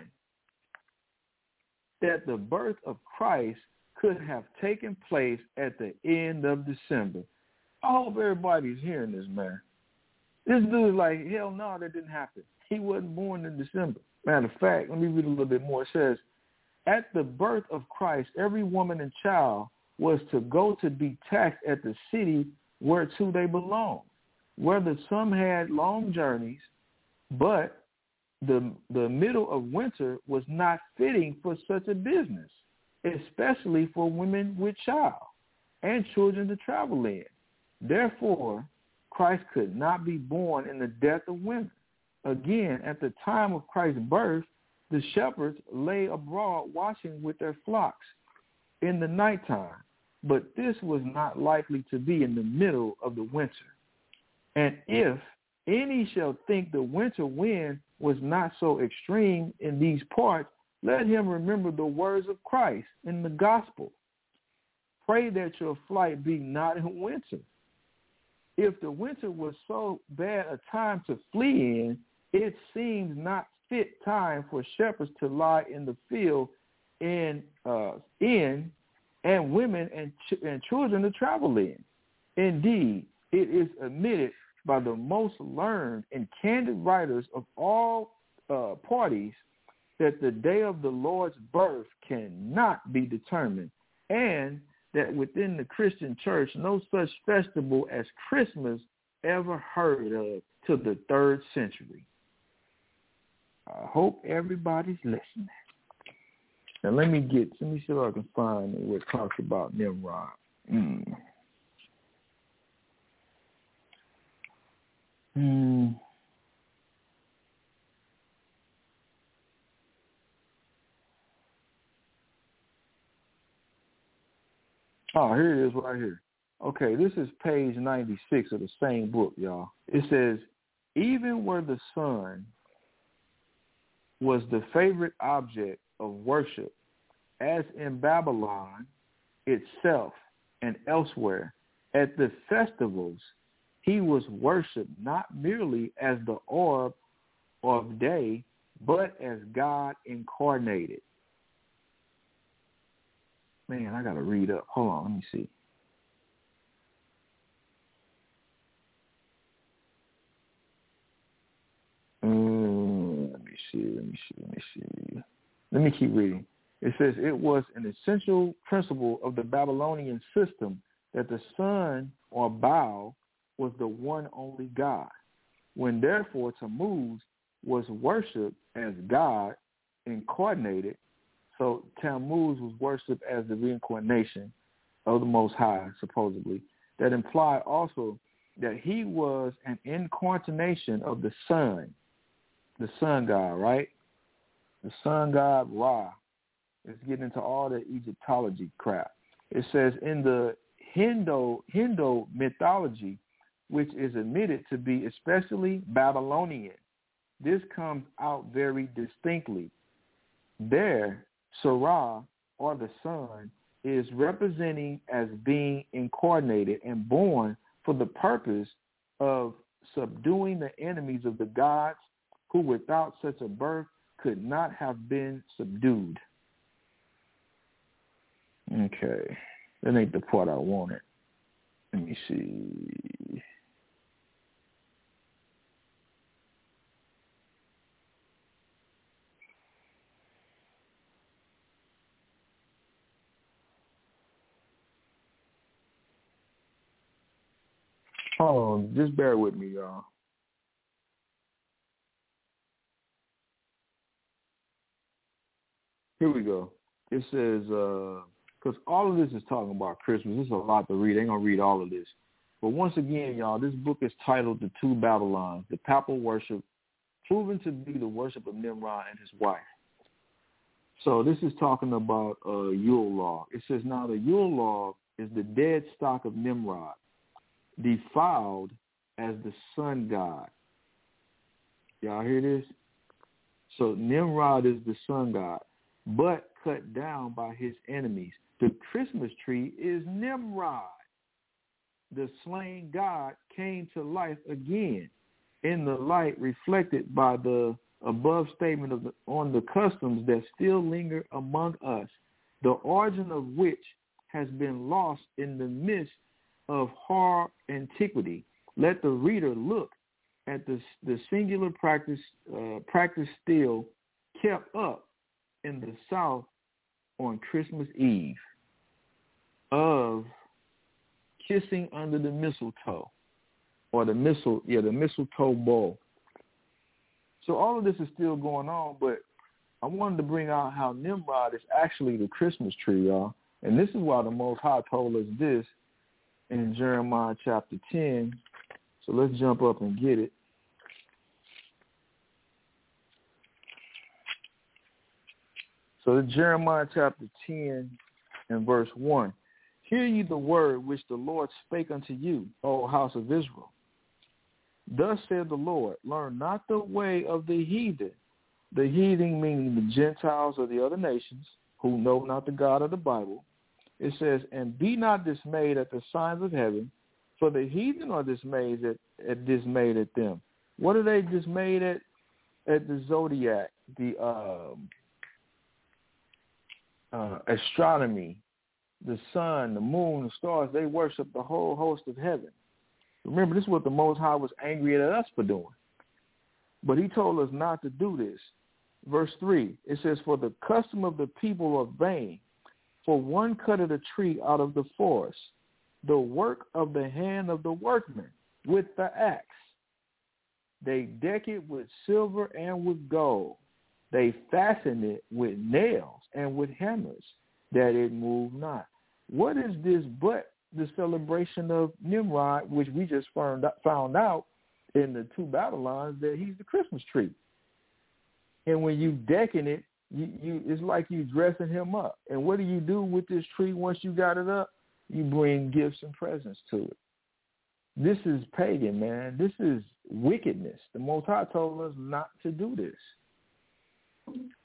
that the birth of Christ could have taken place at the end of December. I hope everybody's hearing this, man. This dude's like, hell no, that didn't happen. He wasn't born in December. Matter of fact, let me read a little bit more. It says, at the birth of Christ, every woman and child was to go to be taxed at the city whereto they belonged, whether some had long journeys, but the middle of winter was not fitting for such a business, especially for women with child and children to travel in. Therefore, Christ could not be born in the death of winter. Again, at the time of Christ's birth, the shepherds lay abroad watching with their flocks in the nighttime, but this was not likely to be in the middle of the winter. And if any shall think the winter wind was not so extreme in these parts, let him remember the words of Christ in the gospel. Pray that your flight be not in winter. If the winter was so bad a time to flee in, it seems not fit time for shepherds to lie in the field and women and children to travel in. Indeed, it is admitted by the most learned and candid writers of all parties that the day of the Lord's birth cannot be determined, and that within the Christian church no such festival as Christmas ever heard of till the 3rd century. I hope everybody's listening. Now let me see if I can find what talks about Nimrod. Oh, here it is right here. Okay, this is page 96 of the same book, y'all. It says, even where the sun was the favorite object of worship, as in Babylon, itself and elsewhere. At the festivals, he was worshipped not merely as the orb of day, but as God incarnated. Man, I got to read up. Hold on, let me see. Let me keep reading. It says, it was an essential principle of the Babylonian system that the sun or Baal was the one only God. When therefore Tammuz was worshipped as God incarnated, so Tammuz was worshipped as the reincarnation of the Most High, supposedly. That implied also that he was an incarnation of the sun god, right? The sun god Ra. It's getting into all the Egyptology crap. It says in the Hindu mythology, which is admitted to be especially Babylonian, this comes out very distinctly. There, Sarah, or the sun, is representing as being incarnated and born for the purpose of subduing the enemies of the gods who without such a birth could not have been subdued. Okay. That ain't the part I wanted. Let me see. Hold on, just bear with me, y'all. Here we go. It says, because all of this is talking about Christmas. There's a lot to read. I ain't going to read all of this. But once again, y'all, this book is titled The Two Babylons, the Papal Worship, proven to be the worship of Nimrod and his wife. So this is talking about Yule log. It says, now the Yule log is the dead stock of Nimrod, defiled as the sun god. Y'all hear this? So Nimrod is the sun god, but cut down by his enemies. The Christmas tree is Nimrod. The slain god came to life again in the light reflected by the above statement on the customs that still linger among us, the origin of which has been lost in the midst of hard antiquity. Let the reader look at the singular practice still kept up in the South on Christmas Eve of kissing under the mistletoe, or the mistletoe bowl. So all of this is still going on, but I wanted to bring out how Nimrod is actually the Christmas tree, y'all. And this is why the Most High told us this in Jeremiah chapter 10. So let's jump up and get it. So Jeremiah chapter 10 and verse 1. Hear ye the word which the Lord spake unto you, O house of Israel. Thus said the Lord, learn not the way of the heathen. The heathen meaning the Gentiles or the other nations who know not the God of the Bible. It says, and be not dismayed at the signs of heaven, for the heathen are dismayed at them. What are they dismayed at? At the zodiac, the astronomy, the sun, the moon, the stars. They worship the whole host of heaven. Remember, this is what the Most High was angry at us for doing. But he told us not to do this. Verse 3, it says, for the custom of the people are vain. For one cutteth a tree out of the forest, the work of the hand of the workman with the axe. They deck it with silver and with gold. They fasten it with nails and with hammers, that it move not. What is this but the celebration of Nimrod, which we just found out in the Two Babylons, that he's the Christmas tree. And when you decking it, you it's like you dressing him up. And what do you do with this tree once you got it up? You bring gifts and presents to it. This is pagan, man. This is wickedness. The Most High told us not to do this.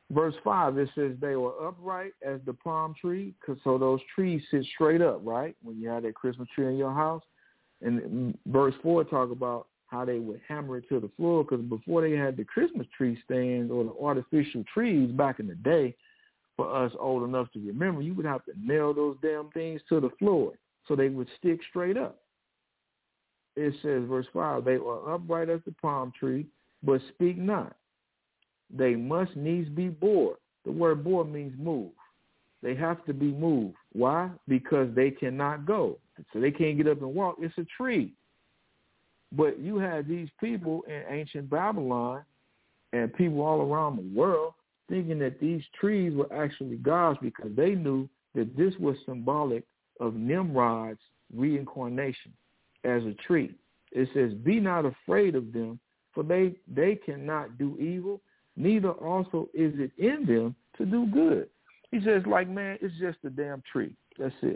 verse 5, it says they were upright as the palm tree, so those trees sit straight up, right? When you have that Christmas tree in your house. And verse 4 talk about how they would hammer it to the floor, because before they had the Christmas tree stands or the artificial trees back in the day, for us old enough to remember, you would have to nail those damn things to the floor so they would stick straight up. It says, verse 5, they were upright as the palm tree, but speak not. They must needs be bore. The word bore means move. They have to be moved. Why? Because they cannot go. So they can't get up and walk. It's a tree. But you had these people in ancient Babylon and people all around the world thinking that these trees were actually gods, because they knew that this was symbolic of Nimrod's reincarnation as a tree. It says, be not afraid of them, for they cannot do evil, neither also is it in them to do good. He says, like, man, it's just a damn tree. That's it.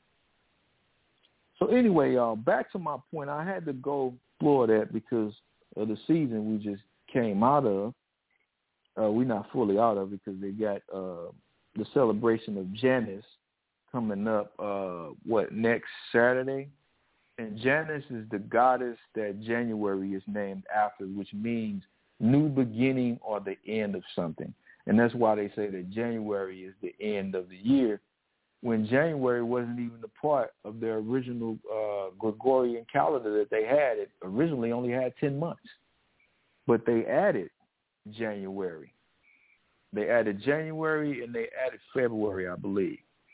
So anyway, y'all, back to my point. I had to go explore that because of the season we just came out of. We're not fully out of it because they got the celebration of Janus coming up, next Saturday? And Janus is the goddess that January is named after, which means new beginning or the end of something. And that's why they say that January is the end of the year, when January wasn't even a part of their original Gregorian calendar that they had. It originally only had 10 months. But they added January. They added January and they added February, I believe.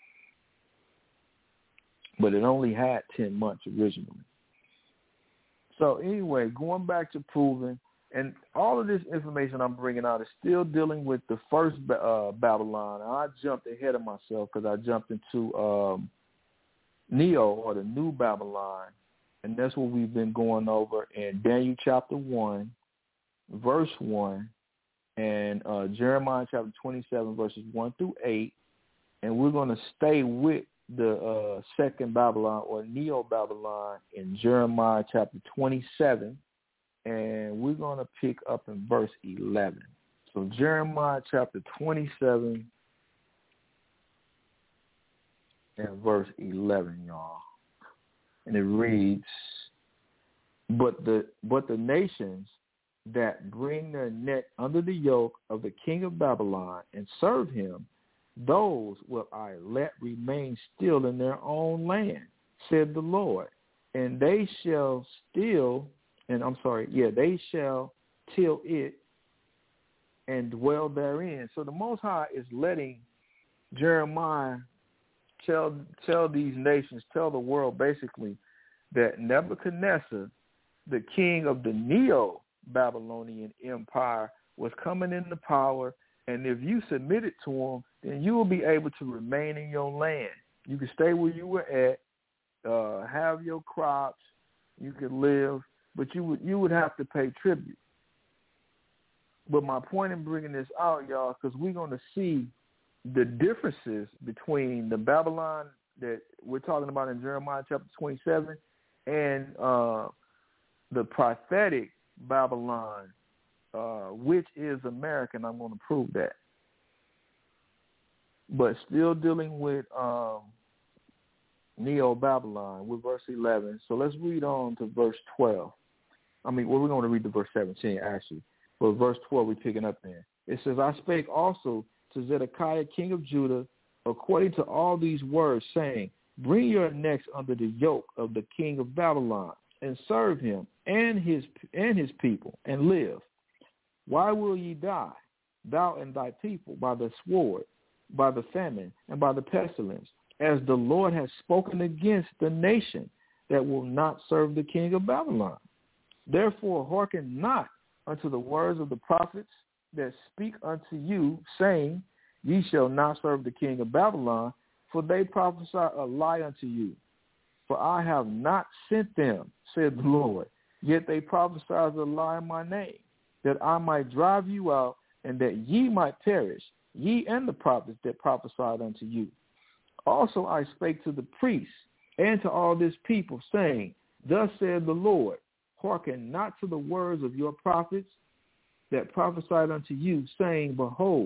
But it only had 10 months originally. So anyway, going back to proving, and all of this information I'm bringing out is still dealing with the first Babylon. I jumped ahead of myself because I jumped into Neo, or the new Babylon, and that's what we've been going over in Daniel chapter 1, verse 1, and Jeremiah chapter 27, verses 1 through 8, and we're going to stay with the second Babylon, or Neo-Babylon, in Jeremiah chapter 27, and we're going to pick up in verse 11. So Jeremiah chapter 27 and verse 11, y'all. And it reads, But the nations that bring their neck under the yoke of the king of Babylon and serve him, those will I let remain still in their own land, said the Lord. And they shall they shall till it and dwell therein. So the Most High is letting Jeremiah tell these nations, tell the world basically, that Nebuchadnezzar, the king of the Neo-Babylonian Empire, was coming into power, and if you submitted to him, then you will be able to remain in your land. You can stay where you were at, have your crops, you could live, but you would have to pay tribute. But my point in bringing this out, y'all, because we're going to see the differences between the Babylon that we're talking about in Jeremiah chapter 27 and the prophetic Babylon, which is American. I'm going to prove that. But still dealing with Neo-Babylon with verse 11. So let's read on to verse 12. We're going to read to verse 17, actually. But verse 12 we're picking up there. It says, I spake also to Zedekiah, king of Judah, according to all these words, saying, bring your necks under the yoke of the king of Babylon, and serve him and his people, and live. Why will ye die, thou and thy people, by the sword, by the famine, and by the pestilence, as the Lord has spoken against the nation that will not serve the king of Babylon? Therefore hearken not unto the words of the prophets that speak unto you, saying, ye shall not serve the king of Babylon, for they prophesy a lie unto you. For I have not sent them, said the Lord, yet they prophesy a lie in my name, that I might drive you out, and that ye might perish, ye and the prophets that prophesied unto you. Also I spake to the priests and to all this people, saying, thus said the Lord, hearken not to the words of your prophets that prophesied unto you, saying, behold,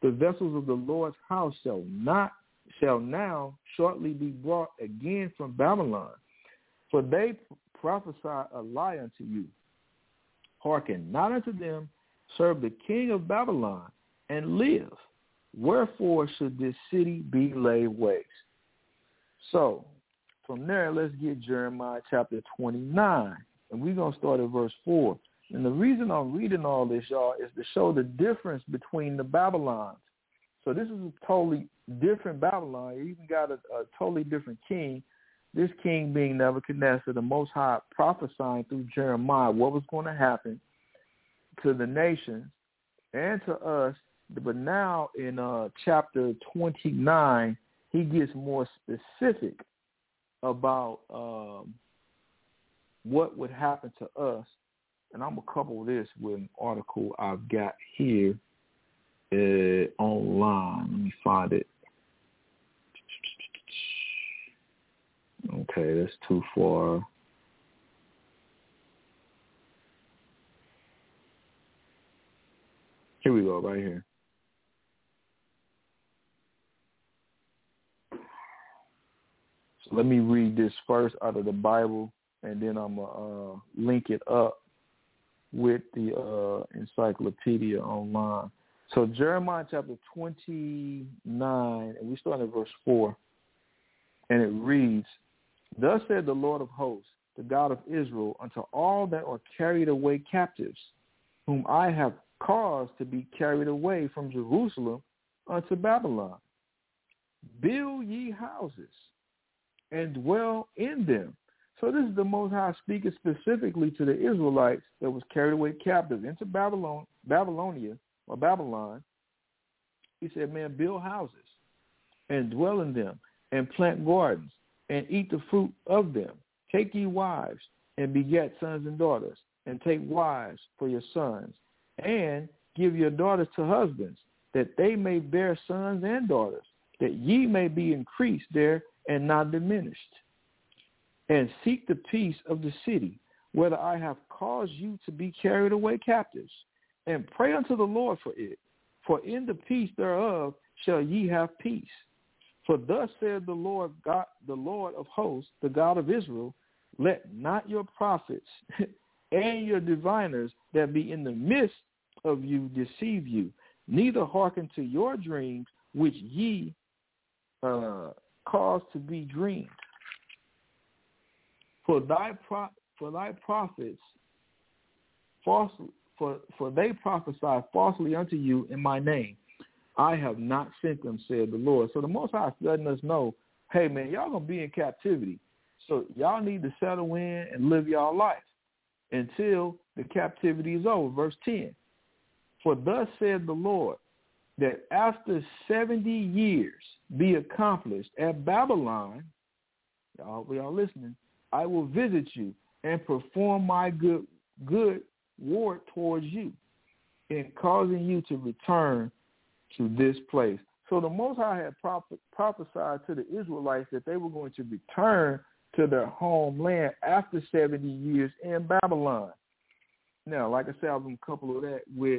The vessels of the Lord's house shall now shortly be brought again from Babylon, for they prophesy a lie unto you. Hearken not unto them, serve the king of Babylon, and live. Wherefore should this city be laid waste? So, from there, let's get Jeremiah chapter 29, and we're going to start at verse 4. And the reason I'm reading all this, y'all, is to show the difference between the Babylons. So this is a totally different Babylon. You even got a totally different king, this king being Nebuchadnezzar, the Most High, prophesying through Jeremiah what was going to happen to the nations and to us. But now in chapter 29, he gets more specific about what would happen to us. And I'm going to couple this with an article I've got here online. Let me find it. Okay, that's too far. Here we go, right here. So let me read this first out of the Bible, and then I'm going to link it up with the encyclopedia online. So Jeremiah chapter 29, and we start at verse 4, and it reads, Thus said the Lord of hosts, the God of Israel, unto all that are carried away captives, whom I have caused to be carried away from Jerusalem unto Babylon. Build ye houses, and dwell in them. So this is the Most High speaking specifically to the Israelites that was carried away captive into Babylon. He said, man, build houses and dwell in them and plant gardens and eat the fruit of them. Take ye wives and beget sons and daughters, and take wives for your sons, and give your daughters to husbands, that they may bear sons and daughters, that ye may be increased there and not diminished. And seek the peace of the city, whether I have caused you to be carried away captives, and pray unto the Lord for it. For in the peace thereof shall ye have peace. For thus said the Lord God, the Lord of hosts, the God of Israel, let not your prophets and your diviners that be in the midst of you deceive you, neither hearken to your dreams which ye cause to be dreamed. For thy prophets falsely, for they prophesy falsely unto you in my name. I have not sent them, said the Lord. So the Most High is letting us know, hey, man, y'all going to be in captivity. So y'all need to settle in and live y'all life until the captivity is over. Verse 10. For thus said the Lord, that after 70 years be accomplished at Babylon, y'all listening, I will visit you and perform my good word towards you in causing you to return to this place. So the Most High had prophesied to the Israelites that they were going to return to their homeland after 70 years in Babylon. Now, like I said, I'm going to couple of that with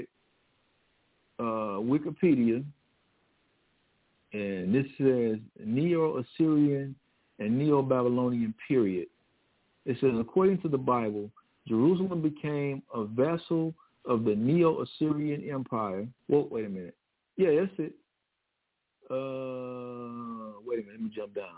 Wikipedia, and this says Neo-Assyrian and Neo-Babylonian period. It says, according to the Bible, Jerusalem became a vessel of the Neo-Assyrian Empire. Whoa, wait a minute. Yeah, that's it. Wait a minute. Let me jump down.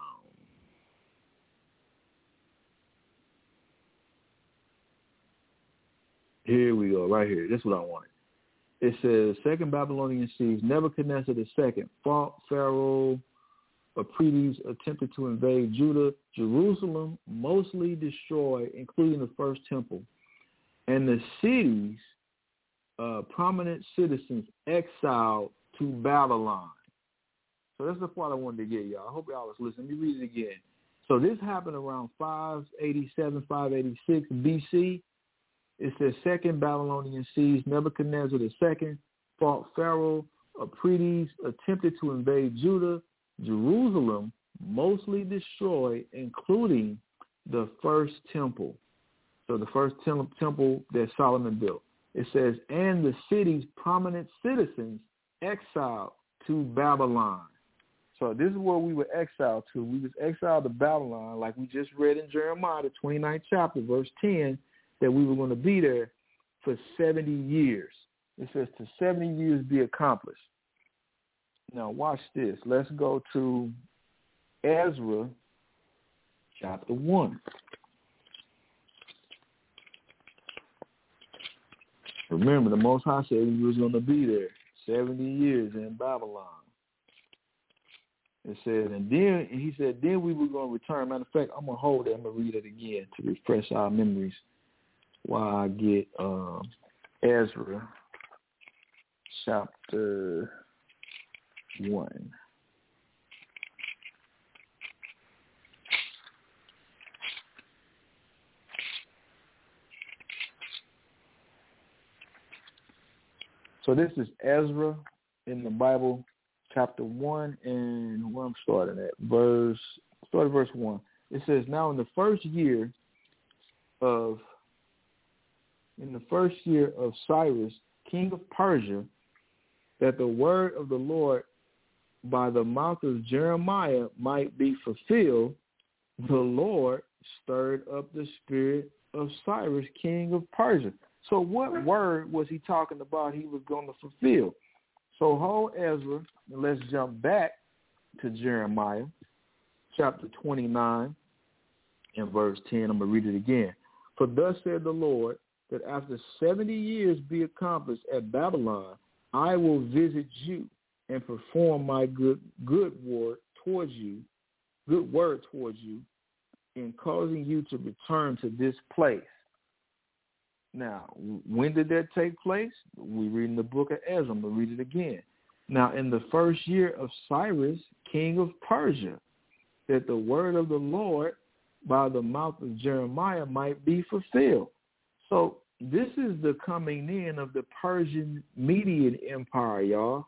Here we go, right here. This is what I wanted. It says, Second Babylonian siege, Nebuchadnezzar II fought Pharaoh Aprides, attempted to invade Judah, Jerusalem mostly destroyed, including the first temple, and the city's prominent citizens exiled to Babylon. So that's the part I wanted to get, y'all. I hope y'all was listening. Let me read it again. So this happened around 587, 586 BC. It says, Second Babylonian siege, Nebuchadnezzar II fought Pharaoh Aprides, attempted to invade Judah, Jerusalem mostly destroyed, including the first temple. So the first temple that Solomon built. It says, and the city's prominent citizens exiled to Babylon. So this is where we were exiled to. We was exiled to Babylon, like we just read in Jeremiah, the 29th chapter, verse 10, that we were going to be there for 70 years. It says to 70 years be accomplished. Now watch this. Let's go to Ezra chapter 1. Remember, the Most High said we was going to be there 70 years in Babylon. It said, and then he said, then we were going to return. Matter of fact, I'm going to hold it. I'm going to read it again to refresh our memories while I get Ezra chapter 1. So this is Ezra in the Bible, chapter 1, and where I'm starting at, verse 1. It says, now in the first year of Cyrus, king of Persia, that the word of the Lord by the mouth of Jeremiah might be fulfilled, the Lord stirred up the spirit of Cyrus, king of Persia. So what word was he talking about he was going to fulfill? So hold Ezra, and let's jump back to Jeremiah, chapter 29 and verse 10. I'm going to read it again. For thus said the Lord, that after 70 years be accomplished at Babylon, I will visit you and perform my good word towards you, in causing you to return to this place. Now, when did that take place? We read in the book of Ezra. I'm going to read it again. Now, in the first year of Cyrus, king of Persia, that the word of the Lord by the mouth of Jeremiah might be fulfilled. So this is the coming in of the Persian Median Empire, y'all.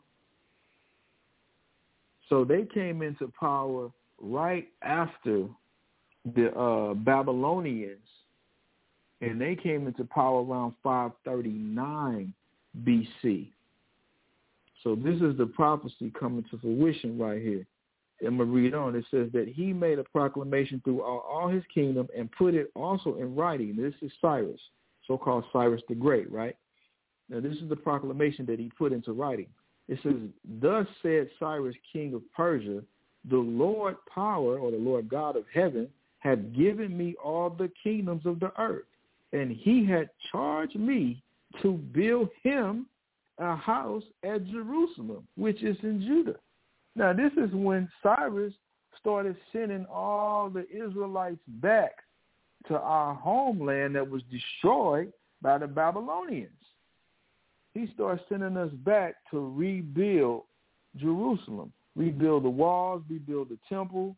So they came into power right after the Babylonians, and they came into power around 539 BC. So this is the prophecy coming to fruition right here. I'm going to read on. It says that he made a proclamation through all his kingdom and put it also in writing. This is Cyrus, so-called Cyrus the Great, right? Now, this is the proclamation that he put into writing. It says, thus said Cyrus, king of Persia, the Lord power, or the Lord God of heaven, had given me all the kingdoms of the earth, and he had charged me to build him a house at Jerusalem, which is in Judah. Now, this is when Cyrus started sending all the Israelites back to our homeland that was destroyed by the Babylonians. He started sending us back to rebuild Jerusalem, rebuild the walls, rebuild the temple.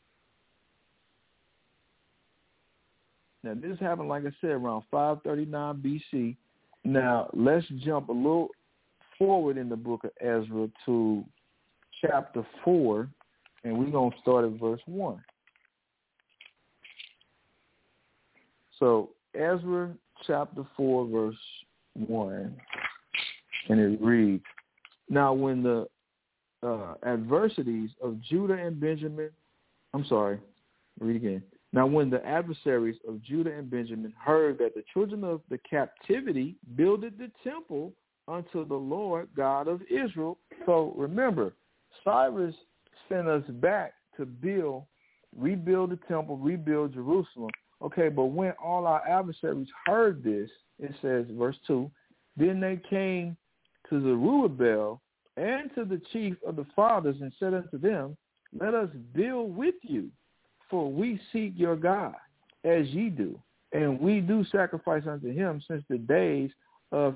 Now, this happened, like I said, around 539 BC. Now, let's jump a little forward in the book of Ezra to chapter 4, and we're going to start at verse 1. So, Ezra chapter 4, verse 1, and it reads, now when the adversities of Judah and Benjamin, read again. Now when the adversaries of Judah and Benjamin heard that the children of the captivity builded the temple unto the Lord God of Israel. So remember, Cyrus sent us back to rebuild the temple, rebuild Jerusalem. Okay, but when all our adversaries heard this, it says, verse 2, then they came to Zerubbabel and to the chief of the fathers and said unto them, let us build with you, for we seek your God, as ye do, and we do sacrifice unto him since the days of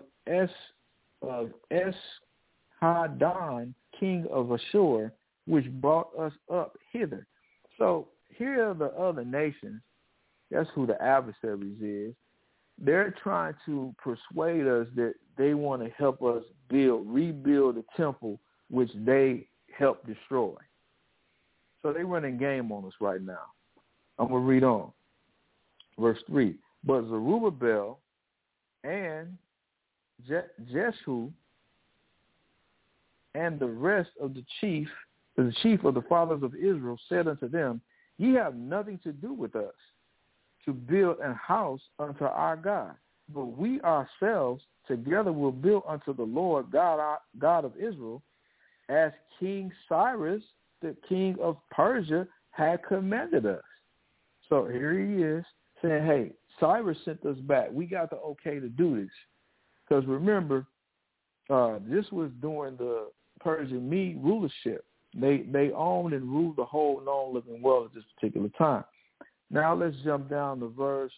Esarhaddon, king of Ashur, which brought us up hither. So here are the other nations. That's who the adversaries is. They're trying to persuade us that they want to help us rebuild the temple, which they helped destroy. So they're running game on us right now. I'm going to read on. Verse 3. But Zerubbabel and Jeshua, And the rest of the chief of the fathers of Israel said unto them, Ye have nothing to do with us to build an house unto our God, but we ourselves together will build unto the Lord God of Israel, as King Cyrus, the king of Persia, had commanded us. So here he is saying, hey, Cyrus sent us back. We got the okay to do this. Because remember, this was during the Persian Mede rulership. They owned and ruled the whole known living world at this particular time. Now let's jump down to verse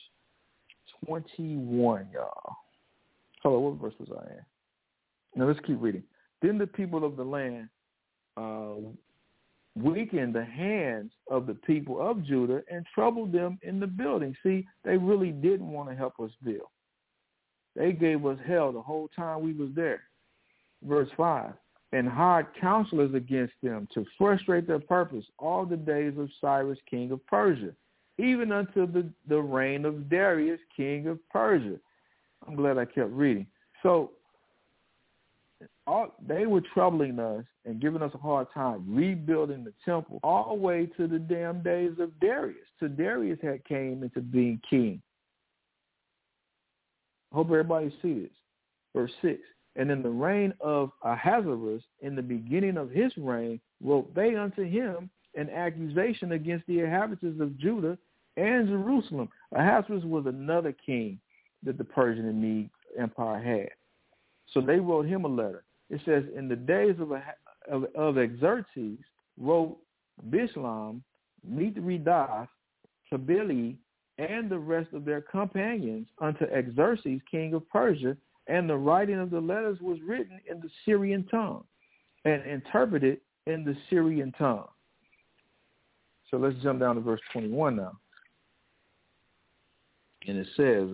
21, y'all. Hello, what verse was I in? Now let's keep reading. Then the people of the land weakened the hands of the people of Judah and troubled them in the building. See, they really didn't want to help us build. They gave us hell the whole time we was there. Verse 5, and hired counselors against them to frustrate their purpose all the days of Cyrus, king of Persia, even until the reign of Darius, king of Persia. I'm glad I kept reading. So they were troubling us and giving us a hard time rebuilding the temple all the way to the damn days of Darius, till Darius had came into being king. I hope everybody sees this. Verse 6, and in the reign of Ahasuerus, in the beginning of his reign, wrote they unto him an accusation against the inhabitants of Judah and Jerusalem. Ahasuerus was another king that the Persian and Mede Empire had. So they wrote him a letter. It says, in the days of Xerxes, wrote Bishlam, Mithridath, Tabili, and the rest of their companions unto Xerxes, king of Persia, and the writing of the letters was written in the Syrian tongue and interpreted in the Syrian tongue. So let's jump down to verse 21 now. And it says,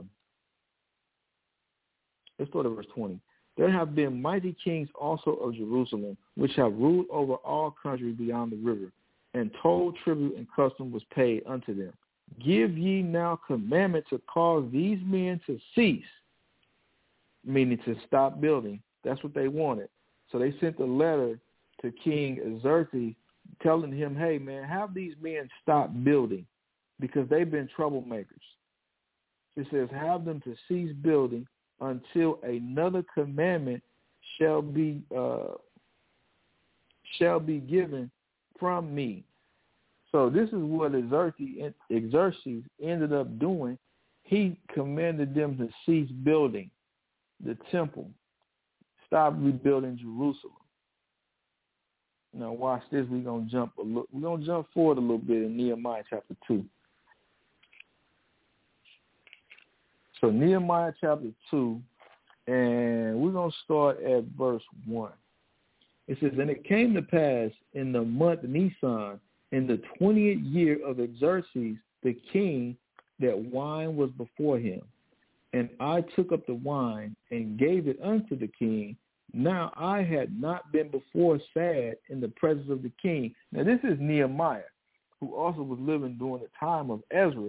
let's go to verse 20. There have been mighty kings also of Jerusalem, which have ruled over all countries beyond the river, and toll, tribute, and custom was paid unto them. Give ye now commandment to cause these men to cease, meaning to stop building. That's what they wanted. So they sent a letter to King Xerxes telling him, hey, man, have these men stop building because they've been troublemakers. It says, have them to cease building until another commandment shall be given from me. So this is what Xerxes ended up doing. He commanded them to cease building the temple, stop rebuilding Jerusalem. Now watch this. We're gonna jump forward a little bit in Nehemiah chapter 2. So Nehemiah chapter 2, and we're going to start at verse 1. It says, and it came to pass in the month Nisan, in the 20th year of Xerxes, the king, that wine was before him. And I took up the wine and gave it unto the king. Now I had not been before sad in the presence of the king. Now this is Nehemiah, who also was living during the time of Ezra.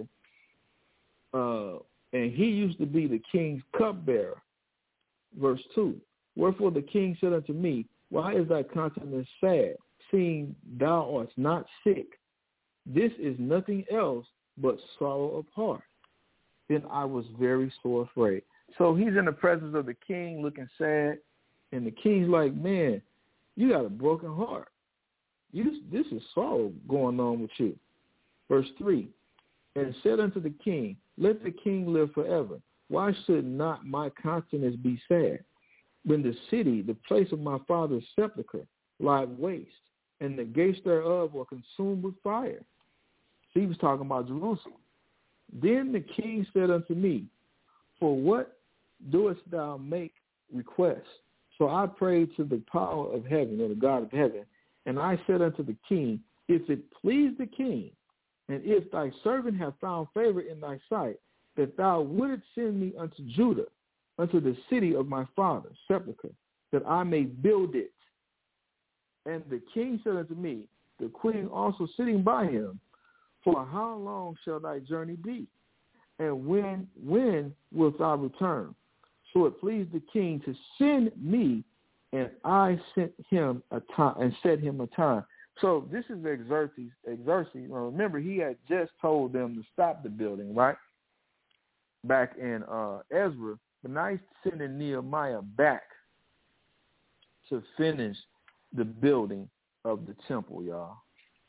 And he used to be the king's cupbearer. Verse 2, wherefore the king said unto me, why is thy countenance sad, seeing thou art not sick? This is nothing else but sorrow of heart. Then I was very sore afraid. So he's in the presence of the king looking sad, and the king's like, man, you got a broken heart. This is sorrow going on with you. Verse 3, and said unto the king, let the king live forever. Why should not my countenance be sad, when the city, the place of my father's sepulchre, lieth waste, and the gates thereof were consumed with fire? So he was talking about Jerusalem. Then the king said unto me, for what doest thou make request? So I prayed to the power of heaven, or the God of heaven, and I said unto the king, if it please the king, and if thy servant have found favor in thy sight, that thou wouldest send me unto Judah, unto the city of my father, sepulchre, that I may build it. And the king said unto me, the queen also sitting by him, for how long shall thy journey be? And when wilt thou return? So it pleased the king to send me and I sent him a time and set him a time. So this is Xerxes. Remember, he had just told them to stop the building, right? Back in Ezra. But now he's sending Nehemiah back to finish the building of the temple, y'all.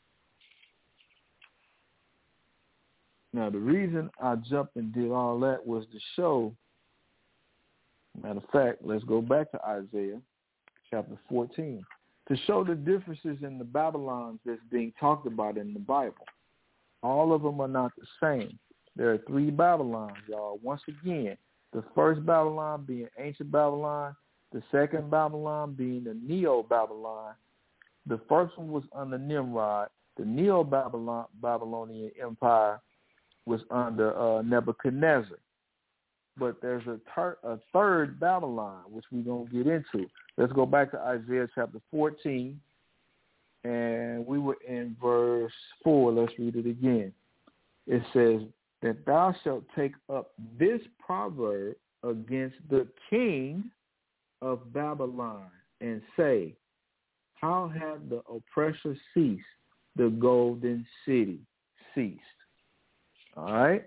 Now, the reason I jumped and did all that was to show, matter of fact, let's go back to Isaiah chapter 14, to show the differences in the Babylons that's being talked about in the Bible. All of them are not the same. There are 3 Babylons, y'all. Once again, the first Babylon being ancient Babylon, the second Babylon being the Neo-Babylon. The first one was under Nimrod. The Neo-Babylonian Empire was under Nebuchadnezzar. But there's a third Babylon, which we're going to get into. Let's go back to Isaiah chapter 14, and we were in verse 4. Let's read it again. It says, that thou shalt take up this proverb against the king of Babylon and say, how hath the oppressor ceased, the golden city ceased? All right?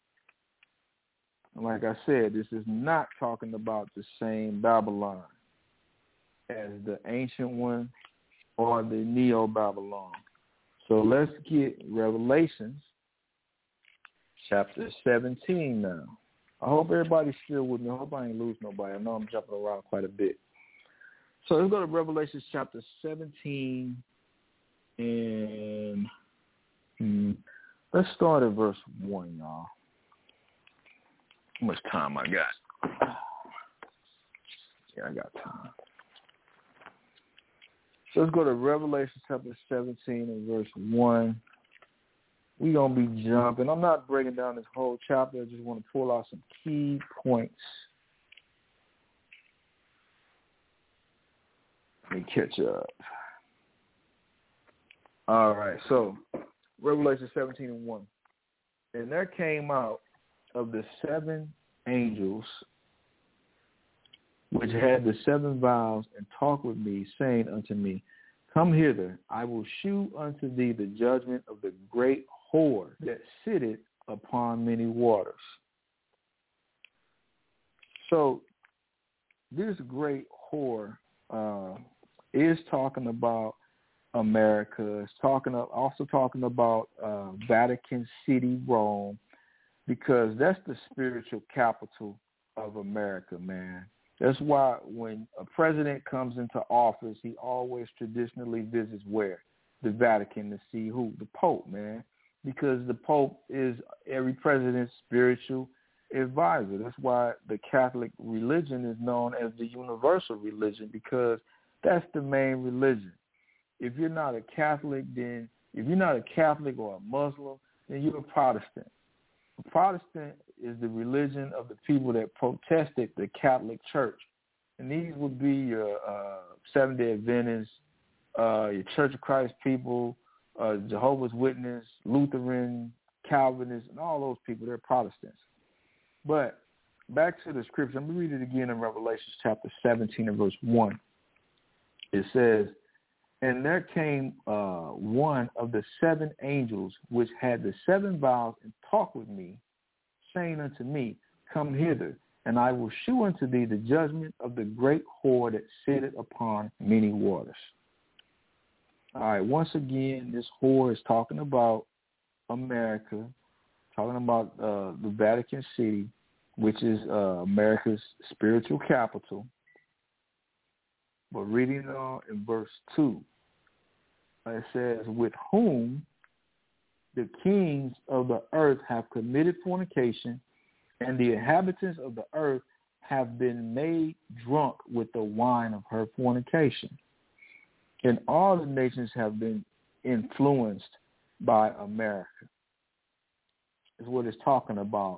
Like I said, this is not talking about the same Babylon as the ancient one or the Neo-Babylon. So let's get Revelations chapter 17 now. I hope everybody's still with me. I hope I ain't lose nobody. I know I'm jumping around quite a bit. So let's go to Revelation chapter 17, and let's start at verse 1, y'all. How much time I got? Yeah, I got time. So let's go to Revelation chapter 17 and verse 1. We're going to be jumping. I'm not breaking down this whole chapter. I just want to pull out some key points. Let me catch up. All right, so Revelation 17 and 1. And there came out of the 7 angels which had the 7 vials and talked with me, saying unto me, come hither, I will shew unto thee the judgment of the great whore that sitteth upon many waters. So this great whore is talking about America. It's also talking about Vatican City, Rome, because that's the spiritual capital of America, man. That's why when a president comes into office, he always traditionally visits where? The Vatican, to see who? The Pope, man. Because the Pope is every president's spiritual advisor. That's why the Catholic religion is known as the universal religion, because that's the main religion. If you're not a Catholic, then if you're not a Catholic or a Muslim, then you're a Protestant. A Protestant is the religion of the people that protested the Catholic Church. And these would be your Seventh-day Adventists, your Church of Christ people, Jehovah's Witness, Lutheran, Calvinists, and all those people. They're Protestants. But back to the scripture. Let me read it again in Revelation chapter 17 and verse 1. It says, and there came one of the 7 angels which had the 7 vials and talked with me, saying unto me, come hither, and I will shew unto thee the judgment of the great whore that sitteth upon many waters. All right, once again, this whore is talking about America, talking about the Vatican City, which is America's spiritual capital. But reading on in verse 2, it says, with whom the kings of the earth have committed fornication, and the inhabitants of the earth have been made drunk with the wine of her fornication. And all the nations have been influenced by America. Is what it's talking about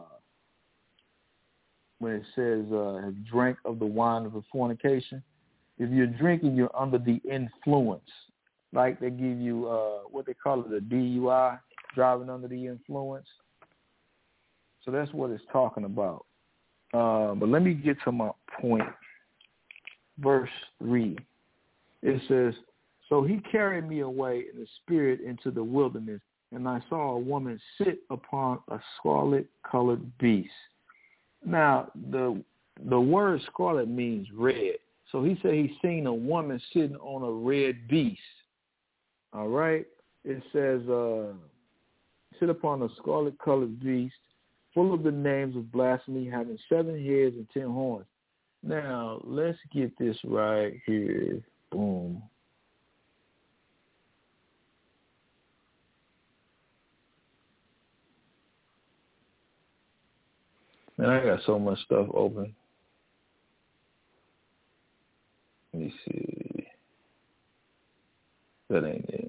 when it says have drank of the wine of the fornication. If you're drinking, you're under the influence. Like they give you what they call it, a DUI, driving under the influence. So that's what it's talking about. But let me get to my point. verse 3. It says, "So he carried me away in the spirit into the wilderness, and I saw a woman sit upon a scarlet-colored beast." Now, the word scarlet means red. So he said he's seen a woman sitting on a red beast. All right? It says, sit upon a scarlet-colored beast, full of the names of blasphemy, having 7 heads and 10 horns. Now, let's get this right here. Boom. Man, I got so much stuff open. Let me see. That ain't it.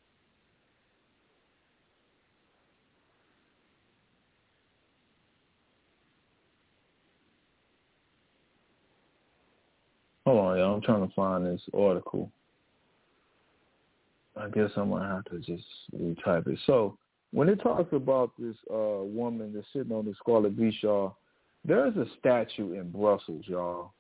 Hold on, y'all. I'm trying to find this article. I guess I'm going to have to just retype it. So, when it talks about this woman that's sitting on the scarlet beast, y'all, there's a statue in Brussels, y'all.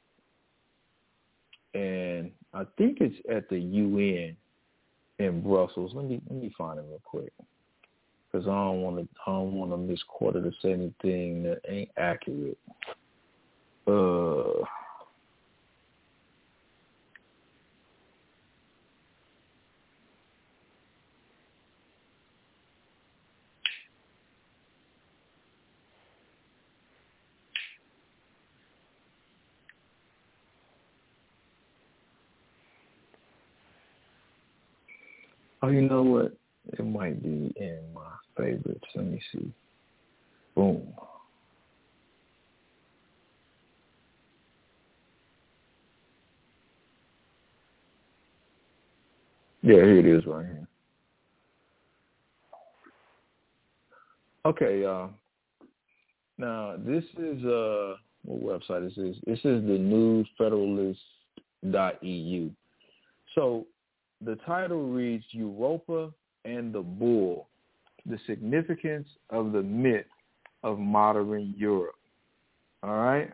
And I think it's at the UN in Brussels. Let me find it real quick, because I don't want to misquote it or say anything that ain't accurate. Oh, you know what? It might be in my favorites. Let me see. Boom. Yeah, here it is right here. Okay, y'all. Now, this is, what website is this? This is the newsfederalist.eu. So, the title reads, Europa and the Bull, the significance of the myth of modern Europe. All right?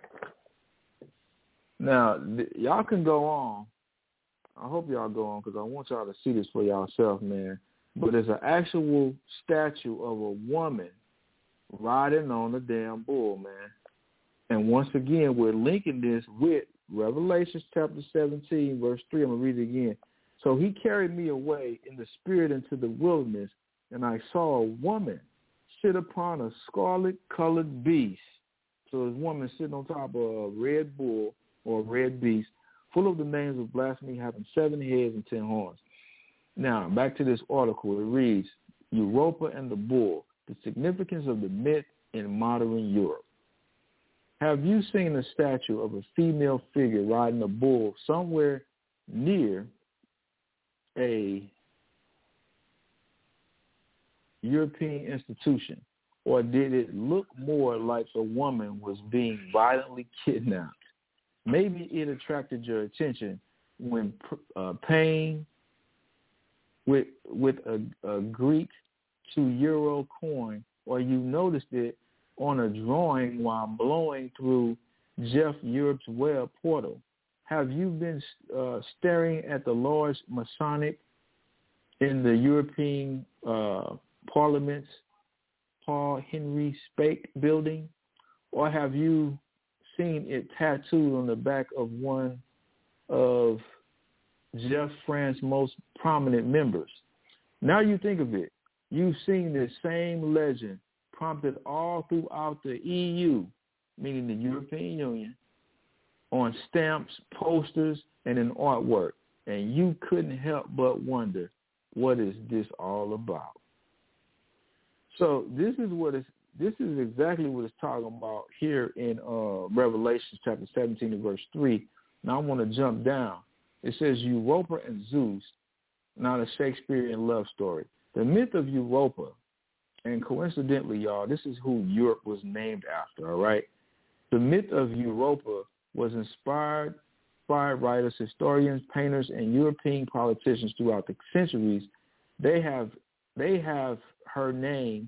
Now, y'all can go on. I hope y'all go on, because I want y'all to see this for yourself, man. But there's an actual statue of a woman riding on a damn bull, man. And once again, we're linking this with Revelation chapter 17, verse 3. I'm going to read it again. "So he carried me away in the spirit into the wilderness, and I saw a woman sit upon a scarlet-colored beast." So this woman sitting on top of a red bull or a red beast, full of the names of blasphemy, having 7 heads and 10 horns. Now, back to this article. It reads, Europa and the Bull, the significance of the myth in modern Europe. Have you seen a statue of a female figure riding a bull somewhere near a European institution, or did it look more like a woman was being violently kidnapped? Maybe it attracted your attention when paying with a Greek to euro coin, or you noticed it on a drawing while blowing through Jeff Europe's web portal. Have you been staring at the large Masonic in the European Parliament's Paul Henry Spake building? Or have you seen it tattooed on the back of one of Jeff France's most prominent members? Now you think of it. You've seen this same legend prompted all throughout the EU, meaning the European Union, on stamps, posters, and in artwork. And you couldn't help but wonder, what is this all about? So this is exactly what it's talking about here in Revelation chapter 17 and verse 3. Now I want to jump down. It says Europa and Zeus, not a Shakespearean love story. The myth of Europa, and coincidentally, y'all, this is who Europe was named after, all right? The myth of Europa was inspired by writers, historians, painters, and European politicians throughout the centuries. They gave her name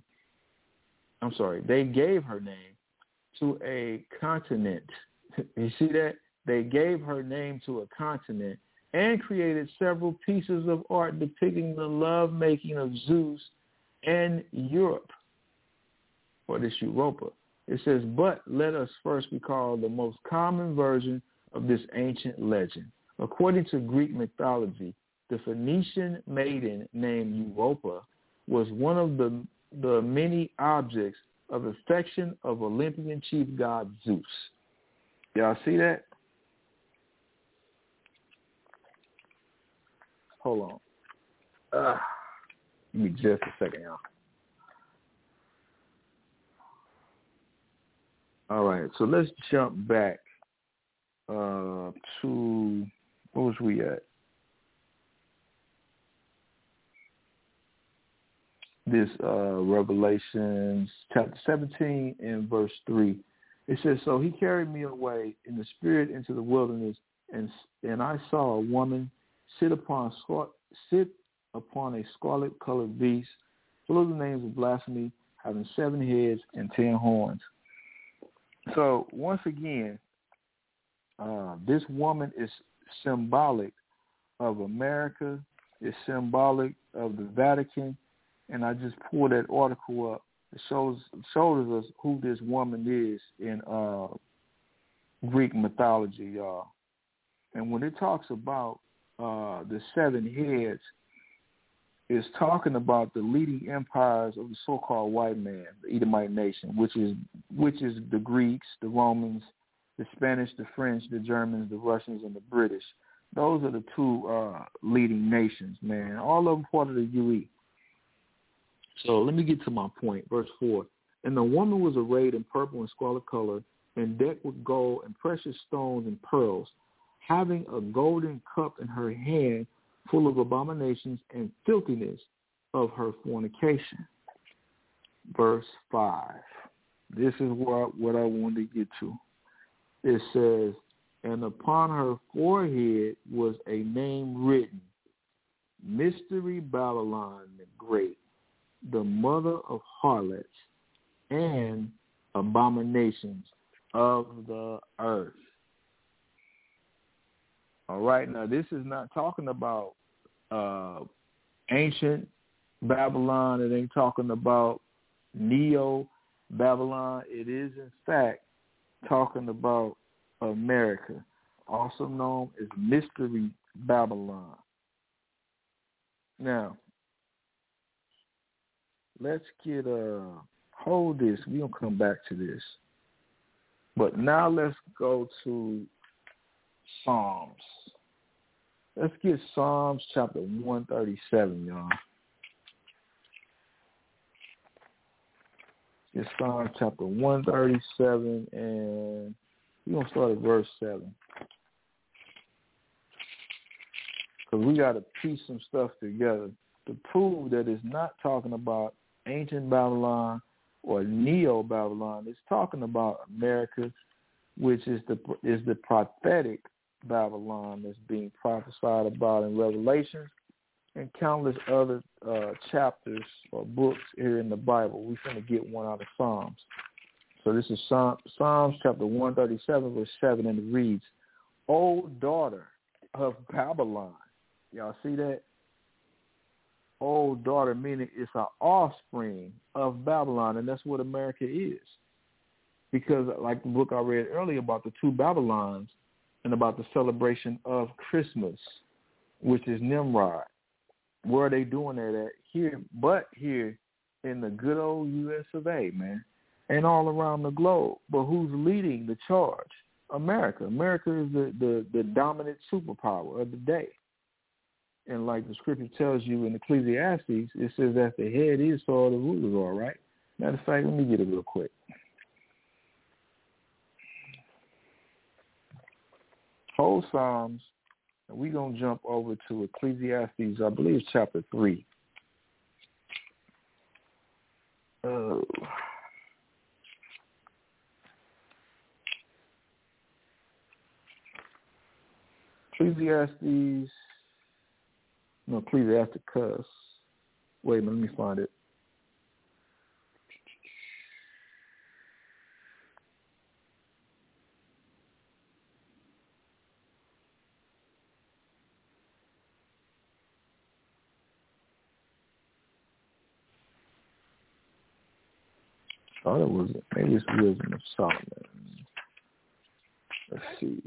to a continent. You see that? They gave her name to a continent and created several pieces of art depicting the love-making of Zeus and Europe, or this Europa. It says, but let us first recall the most common version of this ancient legend. According to Greek mythology, the Phoenician maiden named Europa was one of the many objects of affection of Olympian chief god Zeus. Y'all see that? Hold on. Give me just a second, y'all. All right, so let's jump back to, where was we at? This Revelations chapter 17 and verse 3. It says, so he carried me away in the spirit into the wilderness, and I saw a woman sit upon a scarlet-colored beast, full of the names of blasphemy, having 7 heads and 10 horns. So once again, this woman is symbolic of America, it's symbolic of the Vatican, and I just pulled that article up. It shows us who this woman is in Greek mythology, y'all. And when it talks about the 7 heads, it's talking about the leading empires of the so-called white man, the Edomite nation, which is the Greeks, the Romans, the Spanish, the French, the Germans, the Russians, and the British. Those are the 2 leading nations, man. All of them part of the UE. So let me get to my point. Verse 4. And the woman was arrayed in purple and scarlet color, and decked with gold and precious stones and pearls, having a golden cup in her hand, full of abominations and filthiness of her fornication. Verse 5. This is what I wanted to get to. It says, and upon her forehead was a name written, Mystery Babylon the Great, the mother of harlots and abominations of the earth. All right, now this is not talking about ancient Babylon. It ain't talking about Neo-Babylon. It is, in fact, talking about America, also known as Mystery Babylon. Now, let's get hold this. We're going to come back to this. But now let's go to Psalms. Let's get Psalms chapter 137, y'all. It's Psalms chapter 137, and we're going to start at verse 7. Because we got to piece some stuff together to prove that it's not talking about ancient Babylon or Neo-Babylon. It's talking about America, which is the prophetic Babylon that's being prophesied about in Revelation and countless other chapters or books here in the Bible. We're going to get one out of Psalms. So this is Psalms chapter 137, verse 7, and it reads, O daughter of Babylon. Y'all see that? O daughter, meaning it's an offspring of Babylon, and that's what America is. Because like the book I read earlier about the 2 Babylons and about the celebration of Christmas, which is Nimrod. Where are they doing that at? Here, but here in the good old U.S. of A., man, and all around the globe. But who's leading the charge? America. America is the dominant superpower of the day. And like the scripture tells you in Ecclesiastes, it says that the head is, so all the rulers are, right? Matter of fact, let me get it real quick. Whole Psalms, and we're going to jump over to Ecclesiastes, I believe it's chapter 3. Ecclesiastes, no, Ecclesiasticus. Wait a minute, let me find it. thought it was, maybe it's Wisdom of Solomon. Let's see.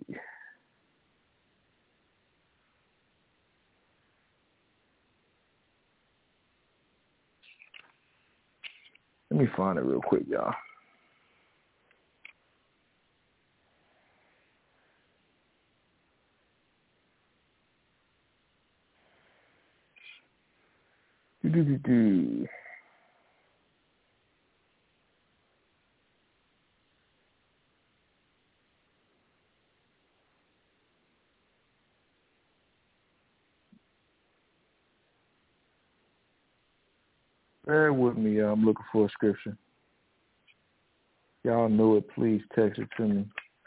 Let me find it real quick, y'all. Bear with me, y'all. I'm looking for a scripture. Y'all know it, please text it to me.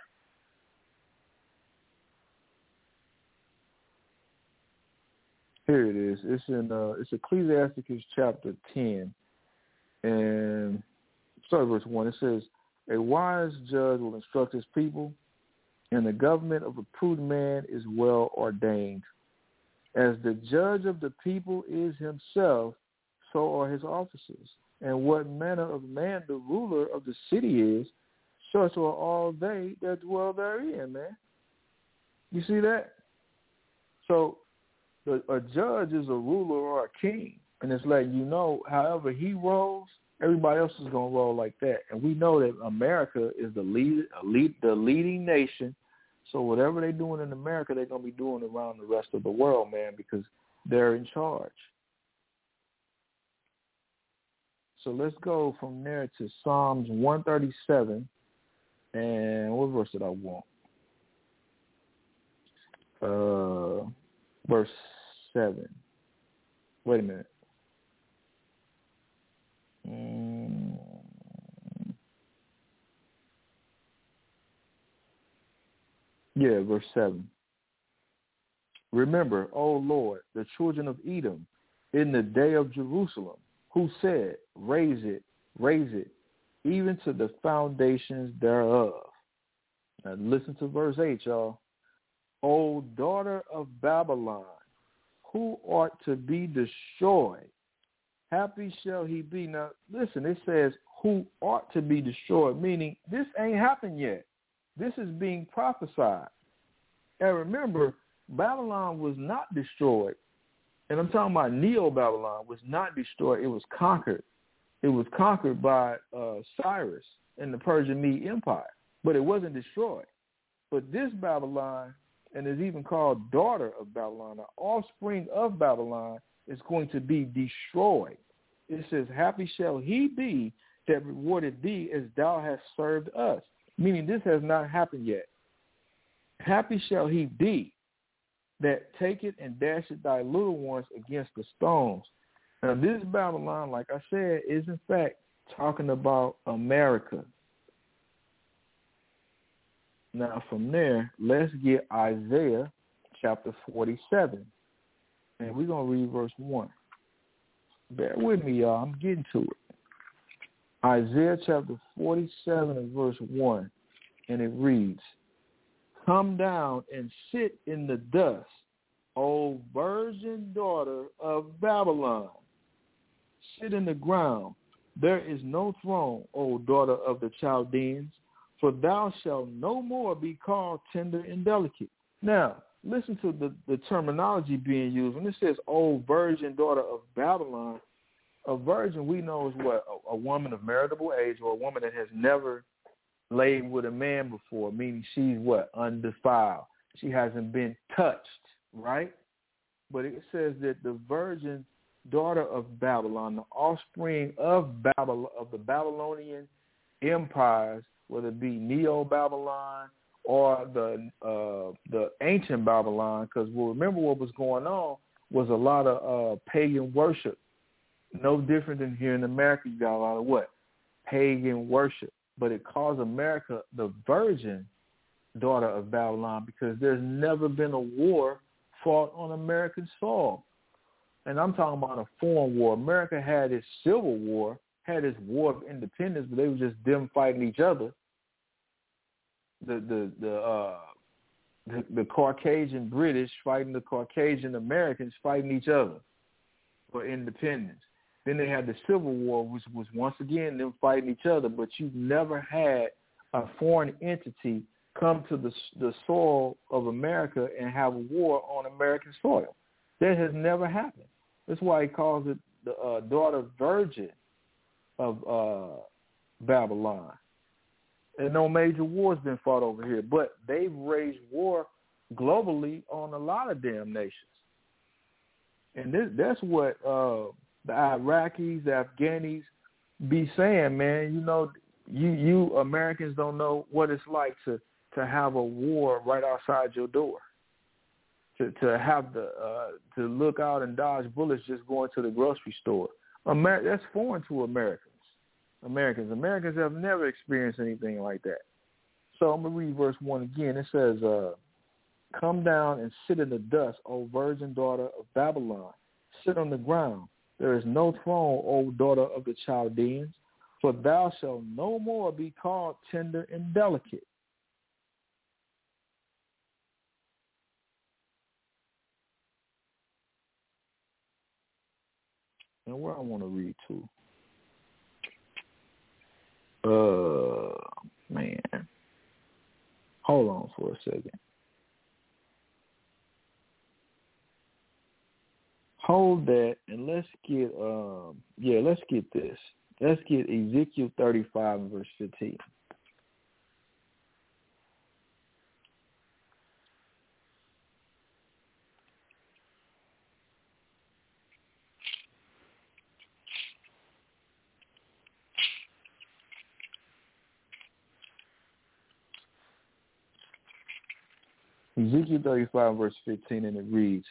Here it is. It's in it's Ecclesiasticus chapter 10, and start verse 1. It says, "A wise judge will instruct his people, and the government of a prudent man is well ordained. As the judge of the people is himself, so are his officers. And what manner of man the ruler of the city is, such are all they that dwell therein," man. You see that? So a judge is a ruler or a king. And it's like, you know, however he rolls, everybody else is going to roll like that. And we know that America is the leading nation. So whatever they're doing in America, they're going to be doing around the rest of the world, man, because they're in charge. So let's go from there to Psalms 137. And what verse did I want? Verse 7. Wait a minute. Yeah, verse 7. "Remember, O Lord, the children of Edom in the day of Jerusalem, who said, raise it, even to the foundations thereof." Now listen to verse 8, y'all. "O daughter of Babylon, who ought to be destroyed, happy shall he be." Now listen, it says who ought to be destroyed, meaning this ain't happened yet. This is being prophesied. And remember, Babylon was not destroyed. And I'm talking about Neo-Babylon was not destroyed. It was conquered. It was conquered by Cyrus and the Persian Mede Empire. But it wasn't destroyed. But this Babylon, and is even called daughter of Babylon, the offspring of Babylon, is going to be destroyed. It says, happy shall he be that rewarded thee as thou hast served us. Meaning this has not happened yet. Happy shall he be that taketh and dasheth thy little ones against the stones. Now this Babylon, like I said, is in fact talking about America. Now from there, let's get Isaiah chapter 47. And we're going to read verse 1. Bear with me, y'all. I'm getting to it. Isaiah chapter 47 and verse 1. And it reads, "Come down and sit in the dust, O virgin daughter of Babylon. Sit in the ground. There is no throne, O daughter of the Chaldeans, for thou shalt no more be called tender and delicate." Now, listen to the terminology being used. When it says, "O virgin daughter of Babylon," a virgin we know is what? A woman of marriageable age, or a woman that has never laid with a man before, meaning she's what? Undefiled. She hasn't been touched, right? But it says that the virgin daughter of Babylon, the offspring of Babylon, of the Babylonian empires, whether it be Neo-Babylon or the ancient Babylon, because we'll remember what was going on was a lot of pagan worship. No different than here in America. You got a lot of what? Pagan worship. But it calls America the virgin daughter of Babylon because there's never been a war fought on American soil. And I'm talking about a foreign war. America had its civil war, had its war of independence, but they were just them fighting each other. The Caucasian British fighting the Caucasian Americans fighting each other for independence. Then they had the Civil War, which was once again them fighting each other, but you never had a foreign entity come to the soil of America and have a war on American soil. That has never happened. That's why he calls it the daughter virgin of Babylon. And no major wars been fought over here, but they've raised war globally on a lot of damn nations. And that's what the Iraqis, the Afghanis be saying, man. You know, you Americans don't know what it's like to have a war right outside your door. To have to look out and dodge bullets just going to the grocery store. That's foreign to Americans. Americans have never experienced anything like that. So I'm going to read verse 1 again. It says, come down and sit in the dust, O virgin daughter of Babylon. Sit on the ground. There is no throne, O daughter of the Chaldeans, for thou shalt no more be called tender and delicate. And where I want to read to. Man. Hold on for a second. Hold that and let's get this. Let's get Ezekiel 35 and verse 15. Ezekiel 35, verse 15, and it reads,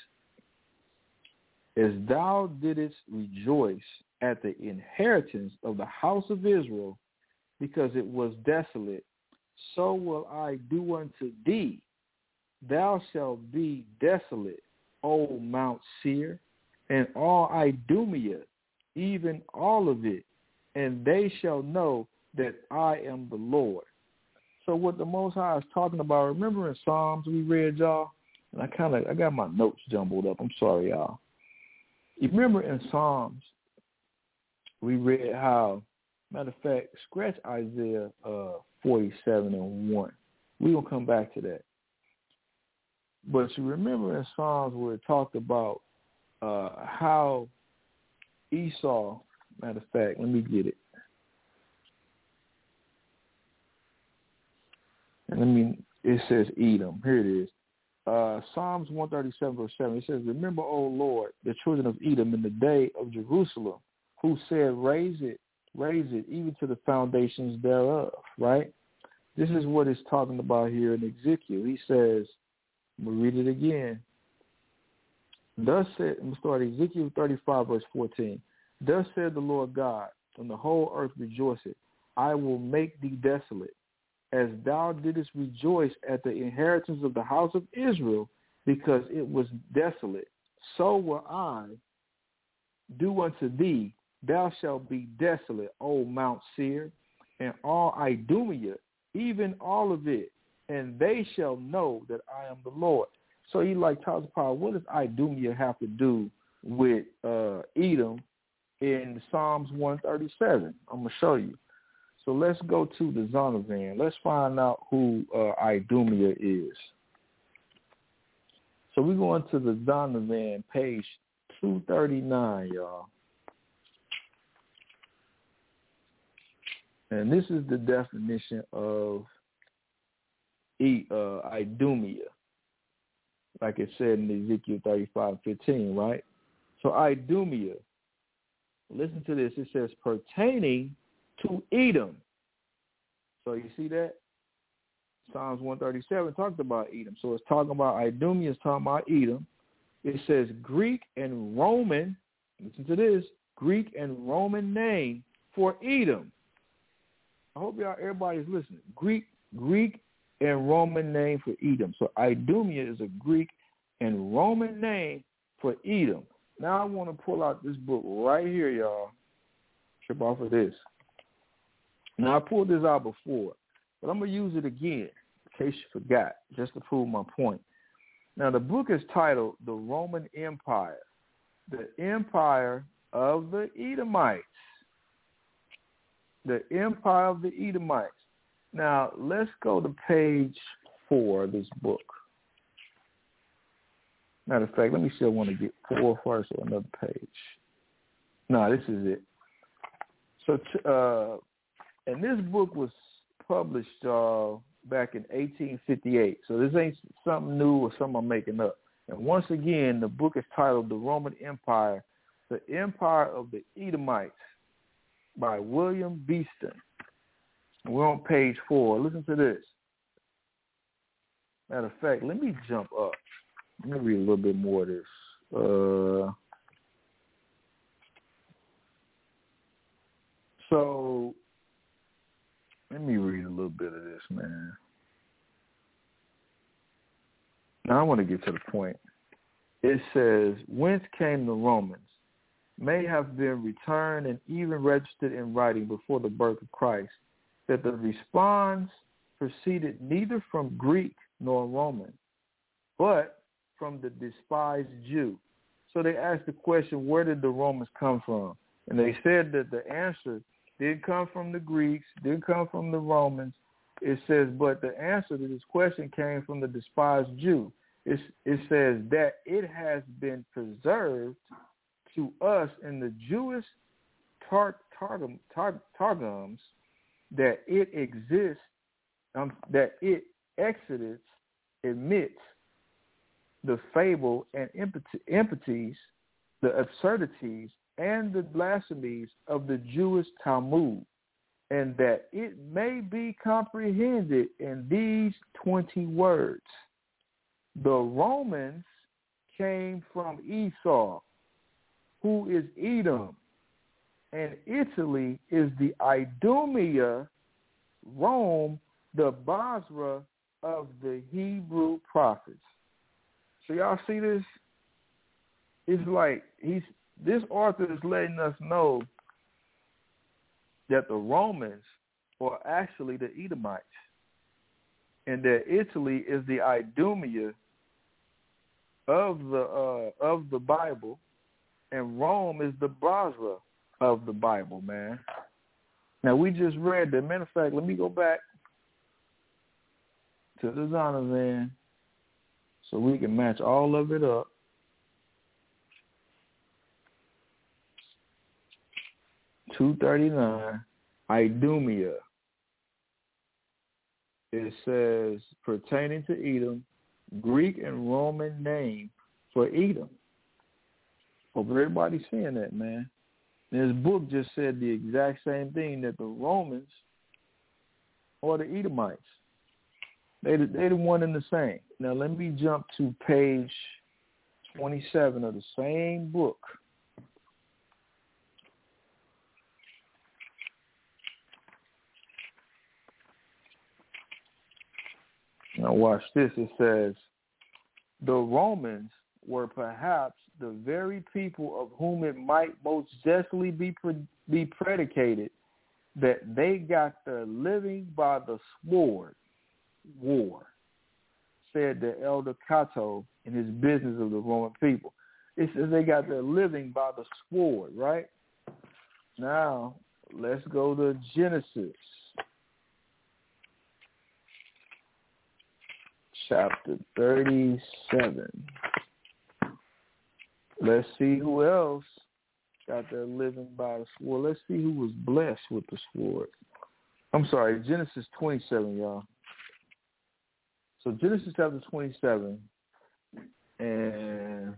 as thou didst rejoice at the inheritance of the house of Israel, because it was desolate, so will I do unto thee. Thou shalt be desolate, O Mount Seir, and all Idumea, even all of it, and they shall know that I am the Lord. So what the Most High is talking about, remember in Psalms we read, y'all? And I got my notes jumbled up. I'm sorry, y'all. You remember in Psalms we read how, matter of fact, scratch Isaiah 47 and 1. We're going to come back to that. But you remember in Psalms where it talked about how Esau, matter of fact, let me get it. It says Edom. Here it is. Psalms 137, verse 7. It says, remember, O Lord, the children of Edom in the day of Jerusalem, who said, raise it, even to the foundations thereof, right? This is what it's talking about here in Ezekiel. He says, I'm going to read it again. Thus said, I'm going to start Ezekiel 35, verse 14. Thus said the Lord God, and the whole earth rejoiceth. I will make thee desolate, as thou didst rejoice at the inheritance of the house of Israel, because it was desolate. So will I do unto thee. Thou shalt be desolate, O Mount Seir, and all Idumea, even all of it, and they shall know that I am the Lord. So you like Tyler Powell, what does Idumea have to do with Edom in Psalms 137? I'm going to show you. So let's go to the Zondervan. Let's find out who Idumea is. So we're going to the Zondervan, page 239, y'all. And this is the definition of Idumea, like it said in Ezekiel 35:15, right? So Idumea, listen to this. It says, pertaining to Edom. So you see that? Psalms 137 talked about Edom. So it's talking about Idumea, it's talking about Edom. It says Greek and Roman, listen to this, Greek and Roman name for Edom. I hope everybody's listening. Greek and Roman name for Edom. So Idumea is a Greek and Roman name for Edom. Now I want to pull out this book right here, y'all. Trip off of this. Now, I pulled this out before, but I'm going to use it again in case you forgot, just to prove my point. Now, the book is titled The Roman Empire. The empire of the Edomites. The empire of the Edomites. Now, let's go to page 4 of this book. Matter of fact, let me see if I want to get 4 first or another page. No, this is it. So, and this book was published back in 1858. So this ain't something new or something I'm making up. And once again, the book is titled The Roman Empire, The Empire of the Edomites by William Beeston. We're on page 4. Listen to this. Matter of fact, let me jump up. Let me read a little bit more of this. So let me read a little bit of this, man. Now I want to get to the point. It says, whence came the Romans may have been returned and even registered in writing before the birth of Christ, that the response proceeded neither from Greek nor Roman, but from the despised Jew. So they asked the question, where did the Romans come from? And they said that the answer didn't come from the Greeks, didn't come from the Romans. It says, but the answer to this question came from the despised Jew. It says that it has been preserved to us in the Jewish targums that it exists, that it admits the fable and impities, the absurdities, and the blasphemies of the Jewish Talmud, and that it may be comprehended in these 20 words. The Romans came from Esau, who is Edom, and Italy is the Idumea, Rome, the Basra of the Hebrew prophets. So y'all see this? It's like this author is letting us know that the Romans are actually the Edomites, and that Italy is the Idumea of the Bible, and Rome is the Basra of the Bible, man. Now we just read that. Matter of fact, let me go back to the Zondervan so we can match all of it up. $239, Idumea. It says, pertaining to Edom, Greek and Roman name for Edom. Hope everybody's seeing that, man. This book just said the exact same thing, that the Romans are the Edomites. They the one and the same. Now let me jump to page 27 of the same book. Now watch this. It says, the Romans were perhaps the very people of whom it might most justly be predicated that they got their living by the sword, war, said the elder Cato in his Business of the Roman People. It says they got their living by the sword, right? Now, let's go to Genesis. Chapter 37. Let's see who else got their living by the sword. Let's see who was blessed with the sword. I'm sorry, Genesis 27, y'all. So Genesis chapter 27, and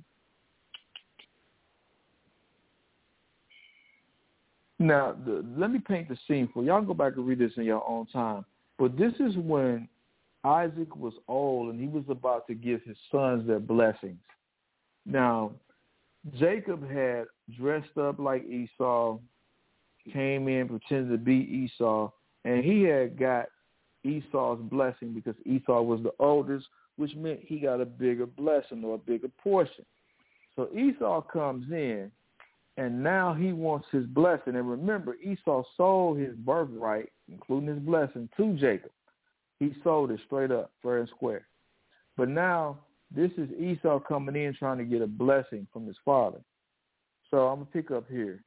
now let me paint the scene for y'all. Go back and read this in your own time. But this is when Isaac was old and he was about to give his sons their blessings. Now, Jacob had dressed up like Esau, came in, pretended to be Esau, and he had got Esau's blessing because Esau was the oldest, which meant he got a bigger blessing or a bigger portion. So Esau comes in, and now he wants his blessing. And remember, Esau sold his birthright, including his blessing, to Jacob. He sold it straight up, fair and square. But now this is Esau coming in trying to get a blessing from his father. So I'm going to pick up here,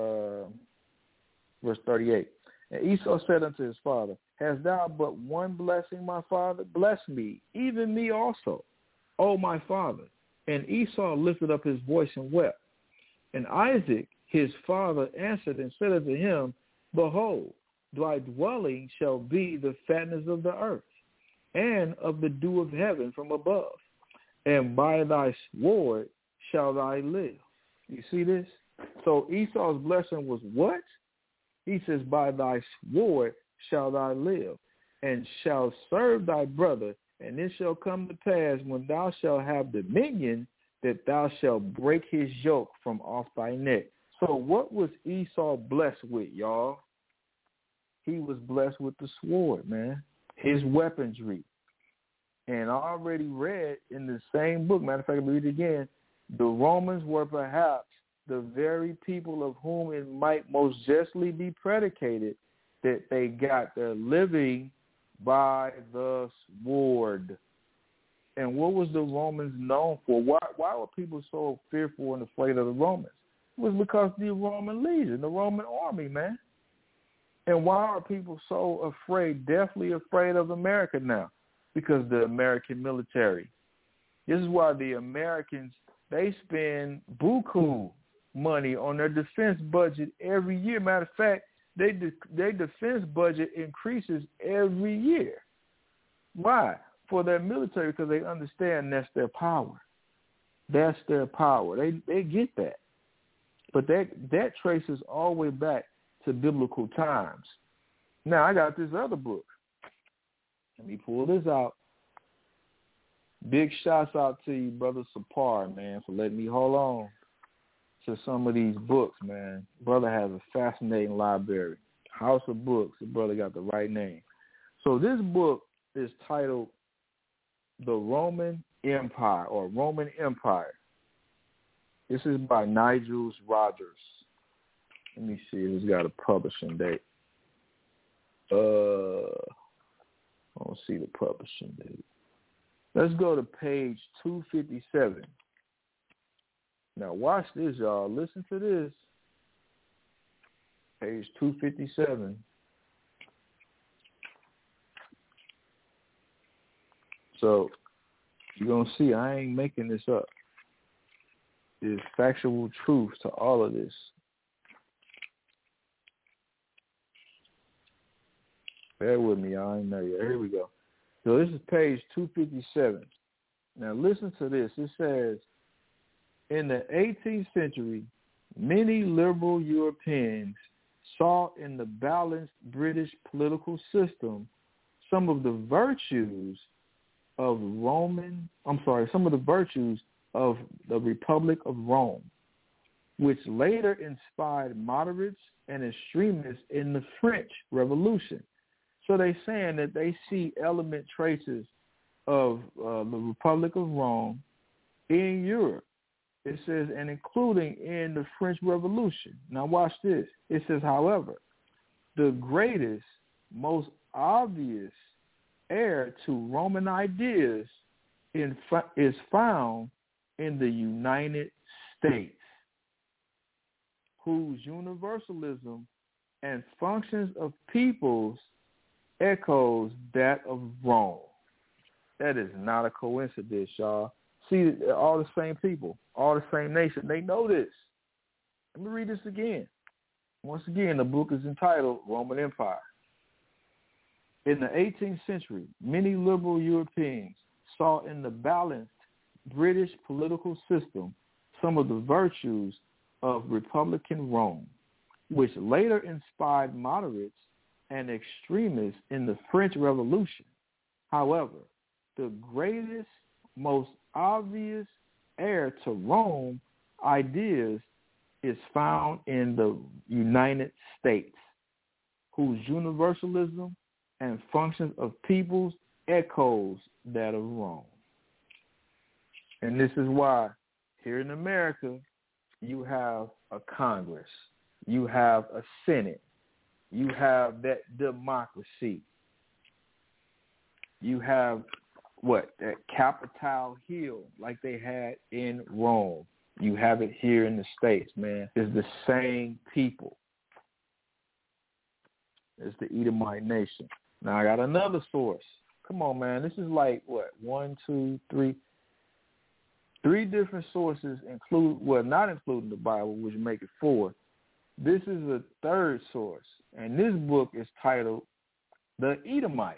verse 38. And Esau said unto his father, hast thou but one blessing, my father? Bless me, even me also, O my father. And Esau lifted up his voice and wept. And Isaac, his father, answered and said unto him, behold, thy dwelling shall be the fatness of the earth, and of the dew of heaven from above. And by thy sword shall thou live. You see this? So Esau's blessing was what? He says, by thy sword shall thou live, and shall serve thy brother. And it shall come to pass, when thou shalt have dominion, that thou shalt break his yoke from off thy neck. So what was Esau blessed with, y'all? He was blessed with the sword, man, his weaponry. And I already read in the same book, matter of fact, I'll read it again, the Romans were perhaps the very people of whom it might most justly be predicated that they got their living by the sword. And what was the Romans known for? Why were people so fearful and afraid of the Romans? It was because the Roman legion, the Roman army, man. And why are people so afraid, deathly afraid of America now? Because the American military. This is why the Americans, they spend buku money on their defense budget every year. Matter of fact, their defense budget increases every year. Why? For their military, because they understand that's their power. That's their power. They get that. But that traces all the way back to biblical times. Now, I got this other book. Let me pull this out. Big shouts out to you, Brother Sapar, man, for letting me hold on to some of these books, man. Brother has a fascinating library. House of Books. The brother got the right name. So this book is titled The Roman Empire, or Roman Empire. This is by Nigel Rogers. Let me see if it's got a publishing date. I don't see the publishing date. Let's go to page 257. Now watch this, y'all. Listen to this. Page 257. So you're going to see I ain't making this up. There's factual truth to all of this. Bear with me, y'all. I ain't know yet. Here we go. So this is page 257. Now listen to this. It says, in the 18th century, many liberal Europeans saw in the balanced British political system some of the virtues of the Republic of Rome, which later inspired moderates and extremists in the French Revolution. So they're saying that they see element traces of the Republic of Rome in Europe. It says, and including in the French Revolution. Now watch this. It says, however, the greatest, most obvious heir to Roman ideas is found in the United States, whose universalism and functions of peoples echoes that of Rome. That is not a coincidence, y'all. See, all the same people, all the same nation, they know this. Let me read this again. Once again, the book is entitled Roman Empire. In the 18th century, many liberal Europeans saw in the balanced British political system some of the virtues of Republican Rome, which later inspired moderates and extremists in the French Revolution. However, the greatest, most obvious heir to Rome ideas is found in the United States, whose universalism and functions of peoples echoes that of Rome. And this is why here in America, you have a Congress, you have a Senate, you have that democracy, you have that Capitol Hill like they had in Rome. You have it here in the States, man. It's the same people. It's the Edomite nation. Now, I got another source. Come on, man. This is like, what, 1, 2, 3? 3 different sources not including the Bible, which make it 4. This is a third source, and this book is titled The Edomites,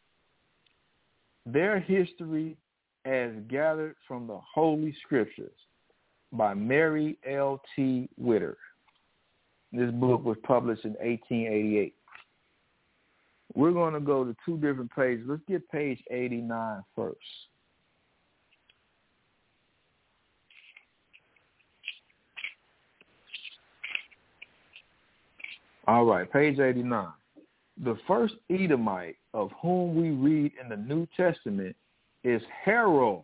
Their History as Gathered from the Holy Scriptures by Mary L.T. Witter. This book was published in 1888. We're going to go to 2 different pages. Let's get page 89 first. All right, page 89. The first Edomite of whom we read in the New Testament is Herod,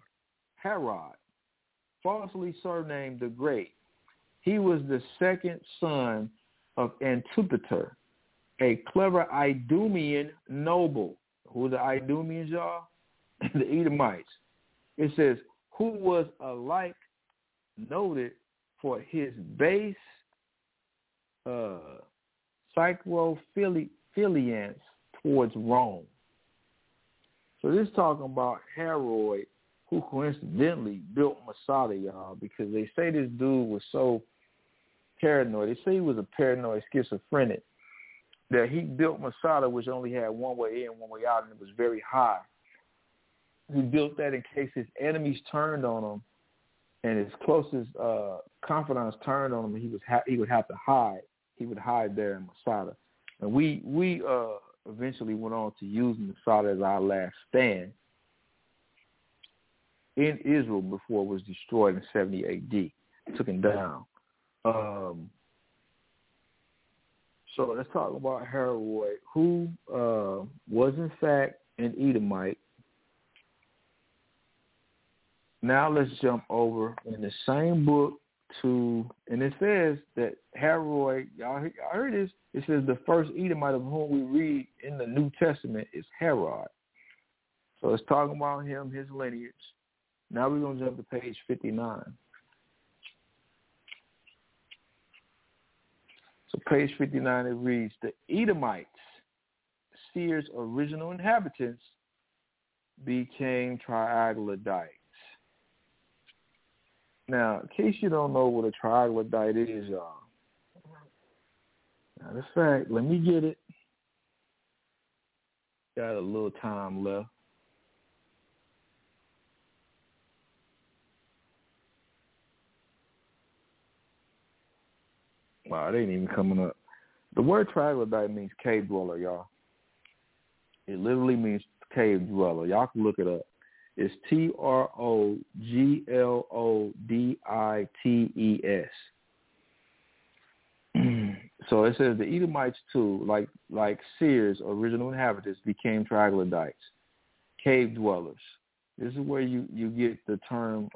falsely surnamed the Great. He was the second son of Antipater, a clever Idumean noble. Who are the Idumeans, y'all? The Edomites. It says, who was alike noted for his base psychophiliance towards Rome. So this is talking about Herod, who coincidentally built Masada, y'all, because they say this dude was so paranoid. They say he was a paranoid schizophrenic, that he built Masada, which only had one way in, one way out, and it was very high. He built that in case his enemies turned on him and his closest confidants turned on him, and he would have to hide. He would hide there in Masada. And we eventually went on to use Masada as our last stand in Israel before it was destroyed in 70 A.D. Took him down. So let's talk about Herod, who was in fact an Edomite. Now let's jump over in the same book and it says that Herod, y'all heard this, it says the first Edomite of whom we read in the New Testament is Herod. So it's talking about him, his lineage. Now we're going to jump to page 59. So page 59, it reads, the Edomites, Seir's original inhabitants, became troglodytes. Now, in case you don't know what a troglodyte is, y'all. Now, that's fact. Let me get it. Got a little time left. Wow, it ain't even coming up. The word troglodyte means cave dweller, y'all. It literally means cave dweller. Y'all can look it up. It's Troglodites. So it says the Edomites too, like Seir's original inhabitants, became troglodytes, cave dwellers. This is where you get the term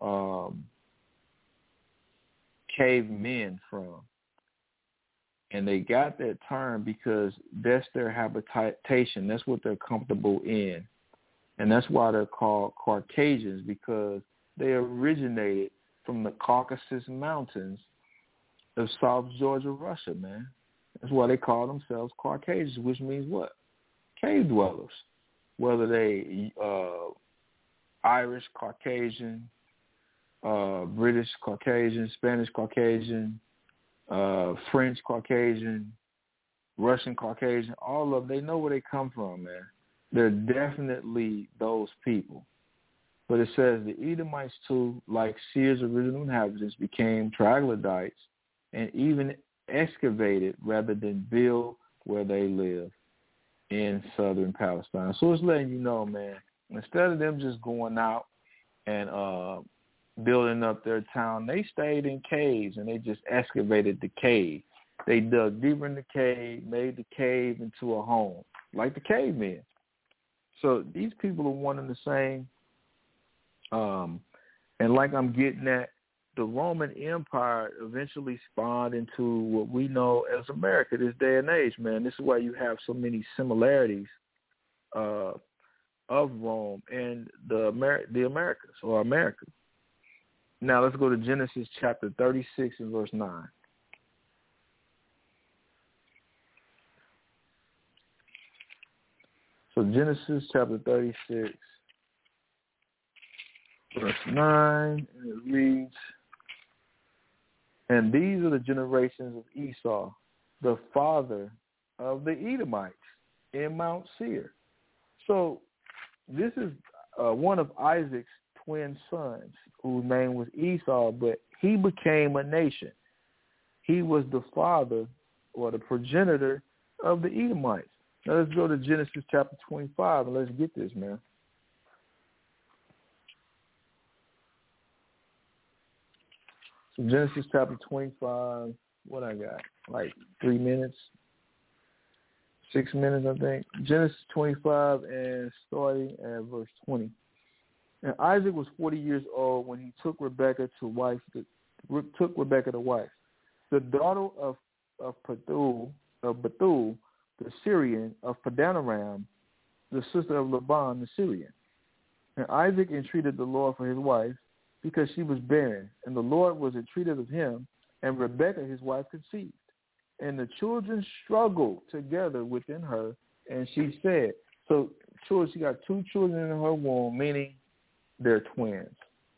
cavemen from. And they got that term because that's their habitation. That's what they're comfortable in. And that's why they're called Caucasians, because they originated from the Caucasus Mountains of South Georgia, Russia, man. That's why they call themselves Caucasians, which means what? Cave dwellers. Whether they Irish Caucasian, British Caucasian, Spanish Caucasian, French Caucasian, Russian Caucasian, all of them, they know where they come from, man. They're definitely those people. But it says the Edomites too, like Seir's original inhabitants, became troglodytes and even excavated rather than build where they live in southern Palestine. So it's letting you know, man, instead of them just going out and building up their town, they stayed in caves and they just excavated the cave. They dug deeper in the cave, made the cave into a home, like the cavemen. So these people are one and the same. And like I'm getting at, the Roman Empire eventually spawned into what we know as America this day and age, man. This is why you have so many similarities of Rome and the Americas or America. Now let's go to Genesis chapter 36 and verse 9. So Genesis chapter 36, verse 9, and it reads, "And these are the generations of Esau, the father of the Edomites in Mount Seir." So this is one of Isaac's twin sons, whose name was Esau, but he became a nation. He was the father or the progenitor of the Edomites. Now let's go to Genesis chapter 25 and let's get this, man. So Genesis chapter 25, what I got? Like 3 minutes? 6 minutes, I think. Genesis 25 and starting at verse 20. "And Isaac was 40 years old when he took Rebekah to wife. The daughter of Bethuel, the Syrian, of Padanaram, the sister of Laban, the Syrian. And Isaac entreated the Lord for his wife, because she was barren, and the Lord was entreated of him, and Rebekah his wife conceived. And the children struggled together within her, and she said," so she got 2 children in her womb, meaning they're twins.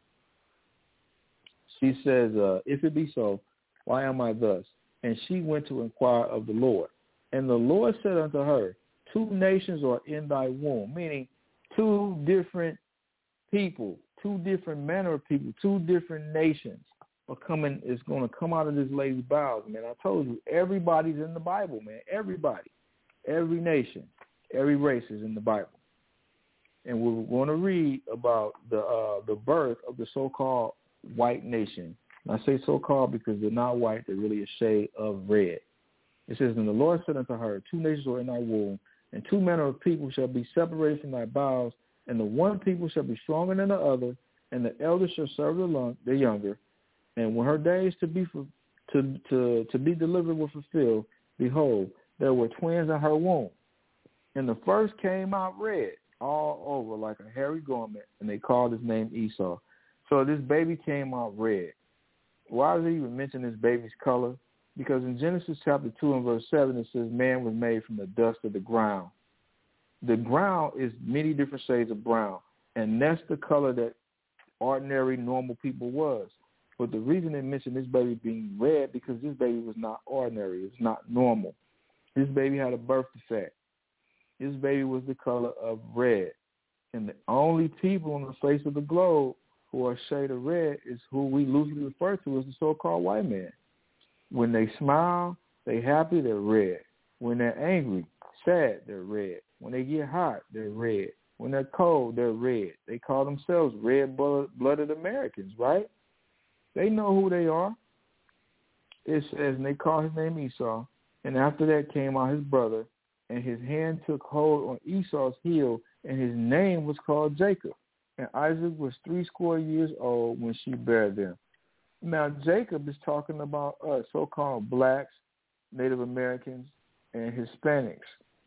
She says, "If it be so, why am I thus?" And she went to inquire of the Lord. And the Lord said unto her, 2 nations are in thy womb, meaning 2 different people, 2 different manner of people, 2 different nations is going to come out of this lady's bowels, man. I told you, everybody's in the Bible, man. Everybody, every nation, every race is in the Bible. And we're going to read about the birth of the so-called white nation. And I say so-called because they're not white; they're really a shade of red. It says, "And the Lord said unto her, 2 nations are in thy womb, and 2 manner of people shall be separated from thy bowels, and the one people shall be stronger than the other, and the elder shall serve the younger. And when her days to be delivered were fulfilled, behold, there were twins in her womb. And the first came out red all over like a hairy garment, and they called his name Esau." So this baby came out red. Why does it even mention this baby's color? Because in Genesis chapter 2 and verse 7, it says, "Man was made from the dust of the ground." The ground is many different shades of brown, and that's the color that ordinary, normal people was. But the reason they mentioned this baby being red, because this baby was not ordinary. It's not normal. This baby had a birth defect. This baby was the color of red. And the only people on the face of the globe who are a shade of red is who we loosely refer to as the so-called white man. When they smile, they happy, they're red. When they're angry, sad, they're red. When they get hot, they're red. When they're cold, they're red. They call themselves red-blooded Americans, right? They know who they are. It says, "And they called his name Esau, and after that came out his brother, and his hand took hold on Esau's heel, and his name was called Jacob. And Isaac was 80 years old when she bare them." Now, Jacob is talking about us, so-called blacks, Native Americans, and Hispanics.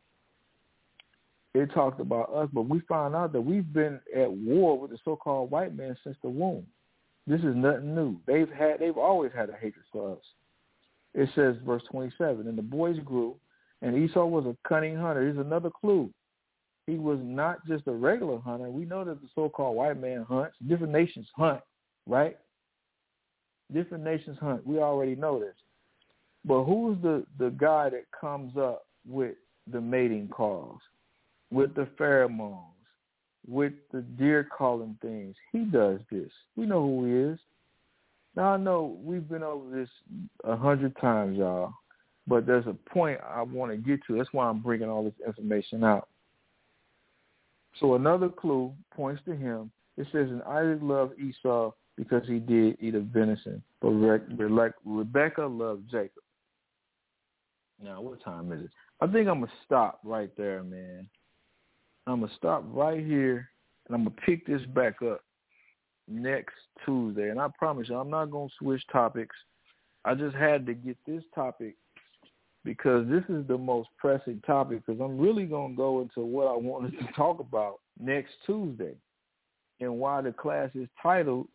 It talked about us, but we found out that we've been at war with the so-called white man since the womb. This is nothing new. They've always had a hatred for us. It says, verse 27, "And the boys grew, and Esau was a cunning hunter." Here's another clue. He was not just a regular hunter. We know that the so-called white man hunts. Different nations hunt, right? Different nations hunt. We already know this. But who's the guy that comes up with the mating calls, with the pheromones, with the deer calling things? He does this. We know who he is. Now, I know we've been over this 100 times, y'all, but there's a point I want to get to. That's why I'm bringing all this information out. So another clue points to him. It says, "And Isaac loved Esau because he did eat of venison, but Rebekah loved Jacob." Now, what time is it? I think I'm going to stop right there, man. I'm going to stop right here, and I'm going to pick this back up next Tuesday. And I promise you, I'm not going to switch topics. I just had to get this topic because this is the most pressing topic, because I'm really going to go into what I wanted to talk about next Tuesday and why the class is titled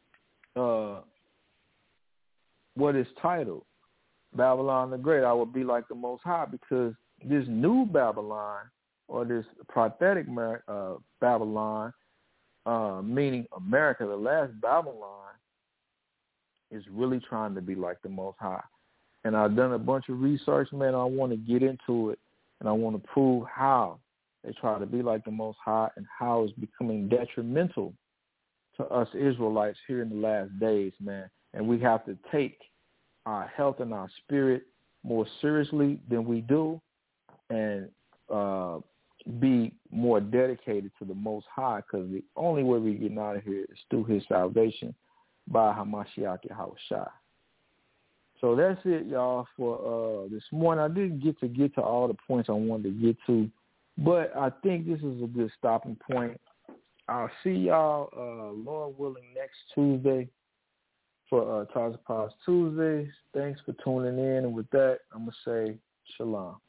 what is titled Babylon the Great. I will be like the Most High, because this new Babylon, or this prophetic Babylon, meaning America, the last Babylon, is really trying to be like the Most High. And I've done a bunch of research, man. I want to get into it, and I want to prove how they try to be like the Most High and how it's becoming detrimental to us Israelites here in the last days, man. And we have to take our health and our spirit more seriously than we do, and be more dedicated to the Most High, because the only way we're getting out of here is through his salvation by Hamashiach Yahushua. So that's it, y'all, for this morning. I didn't get to all the points I wanted to get to, but I think this is a good stopping point. I'll see y'all, Lord willing, next Tuesday for Taza Paz Tuesdays. Thanks for tuning in. And with that, I'm going to say shalom.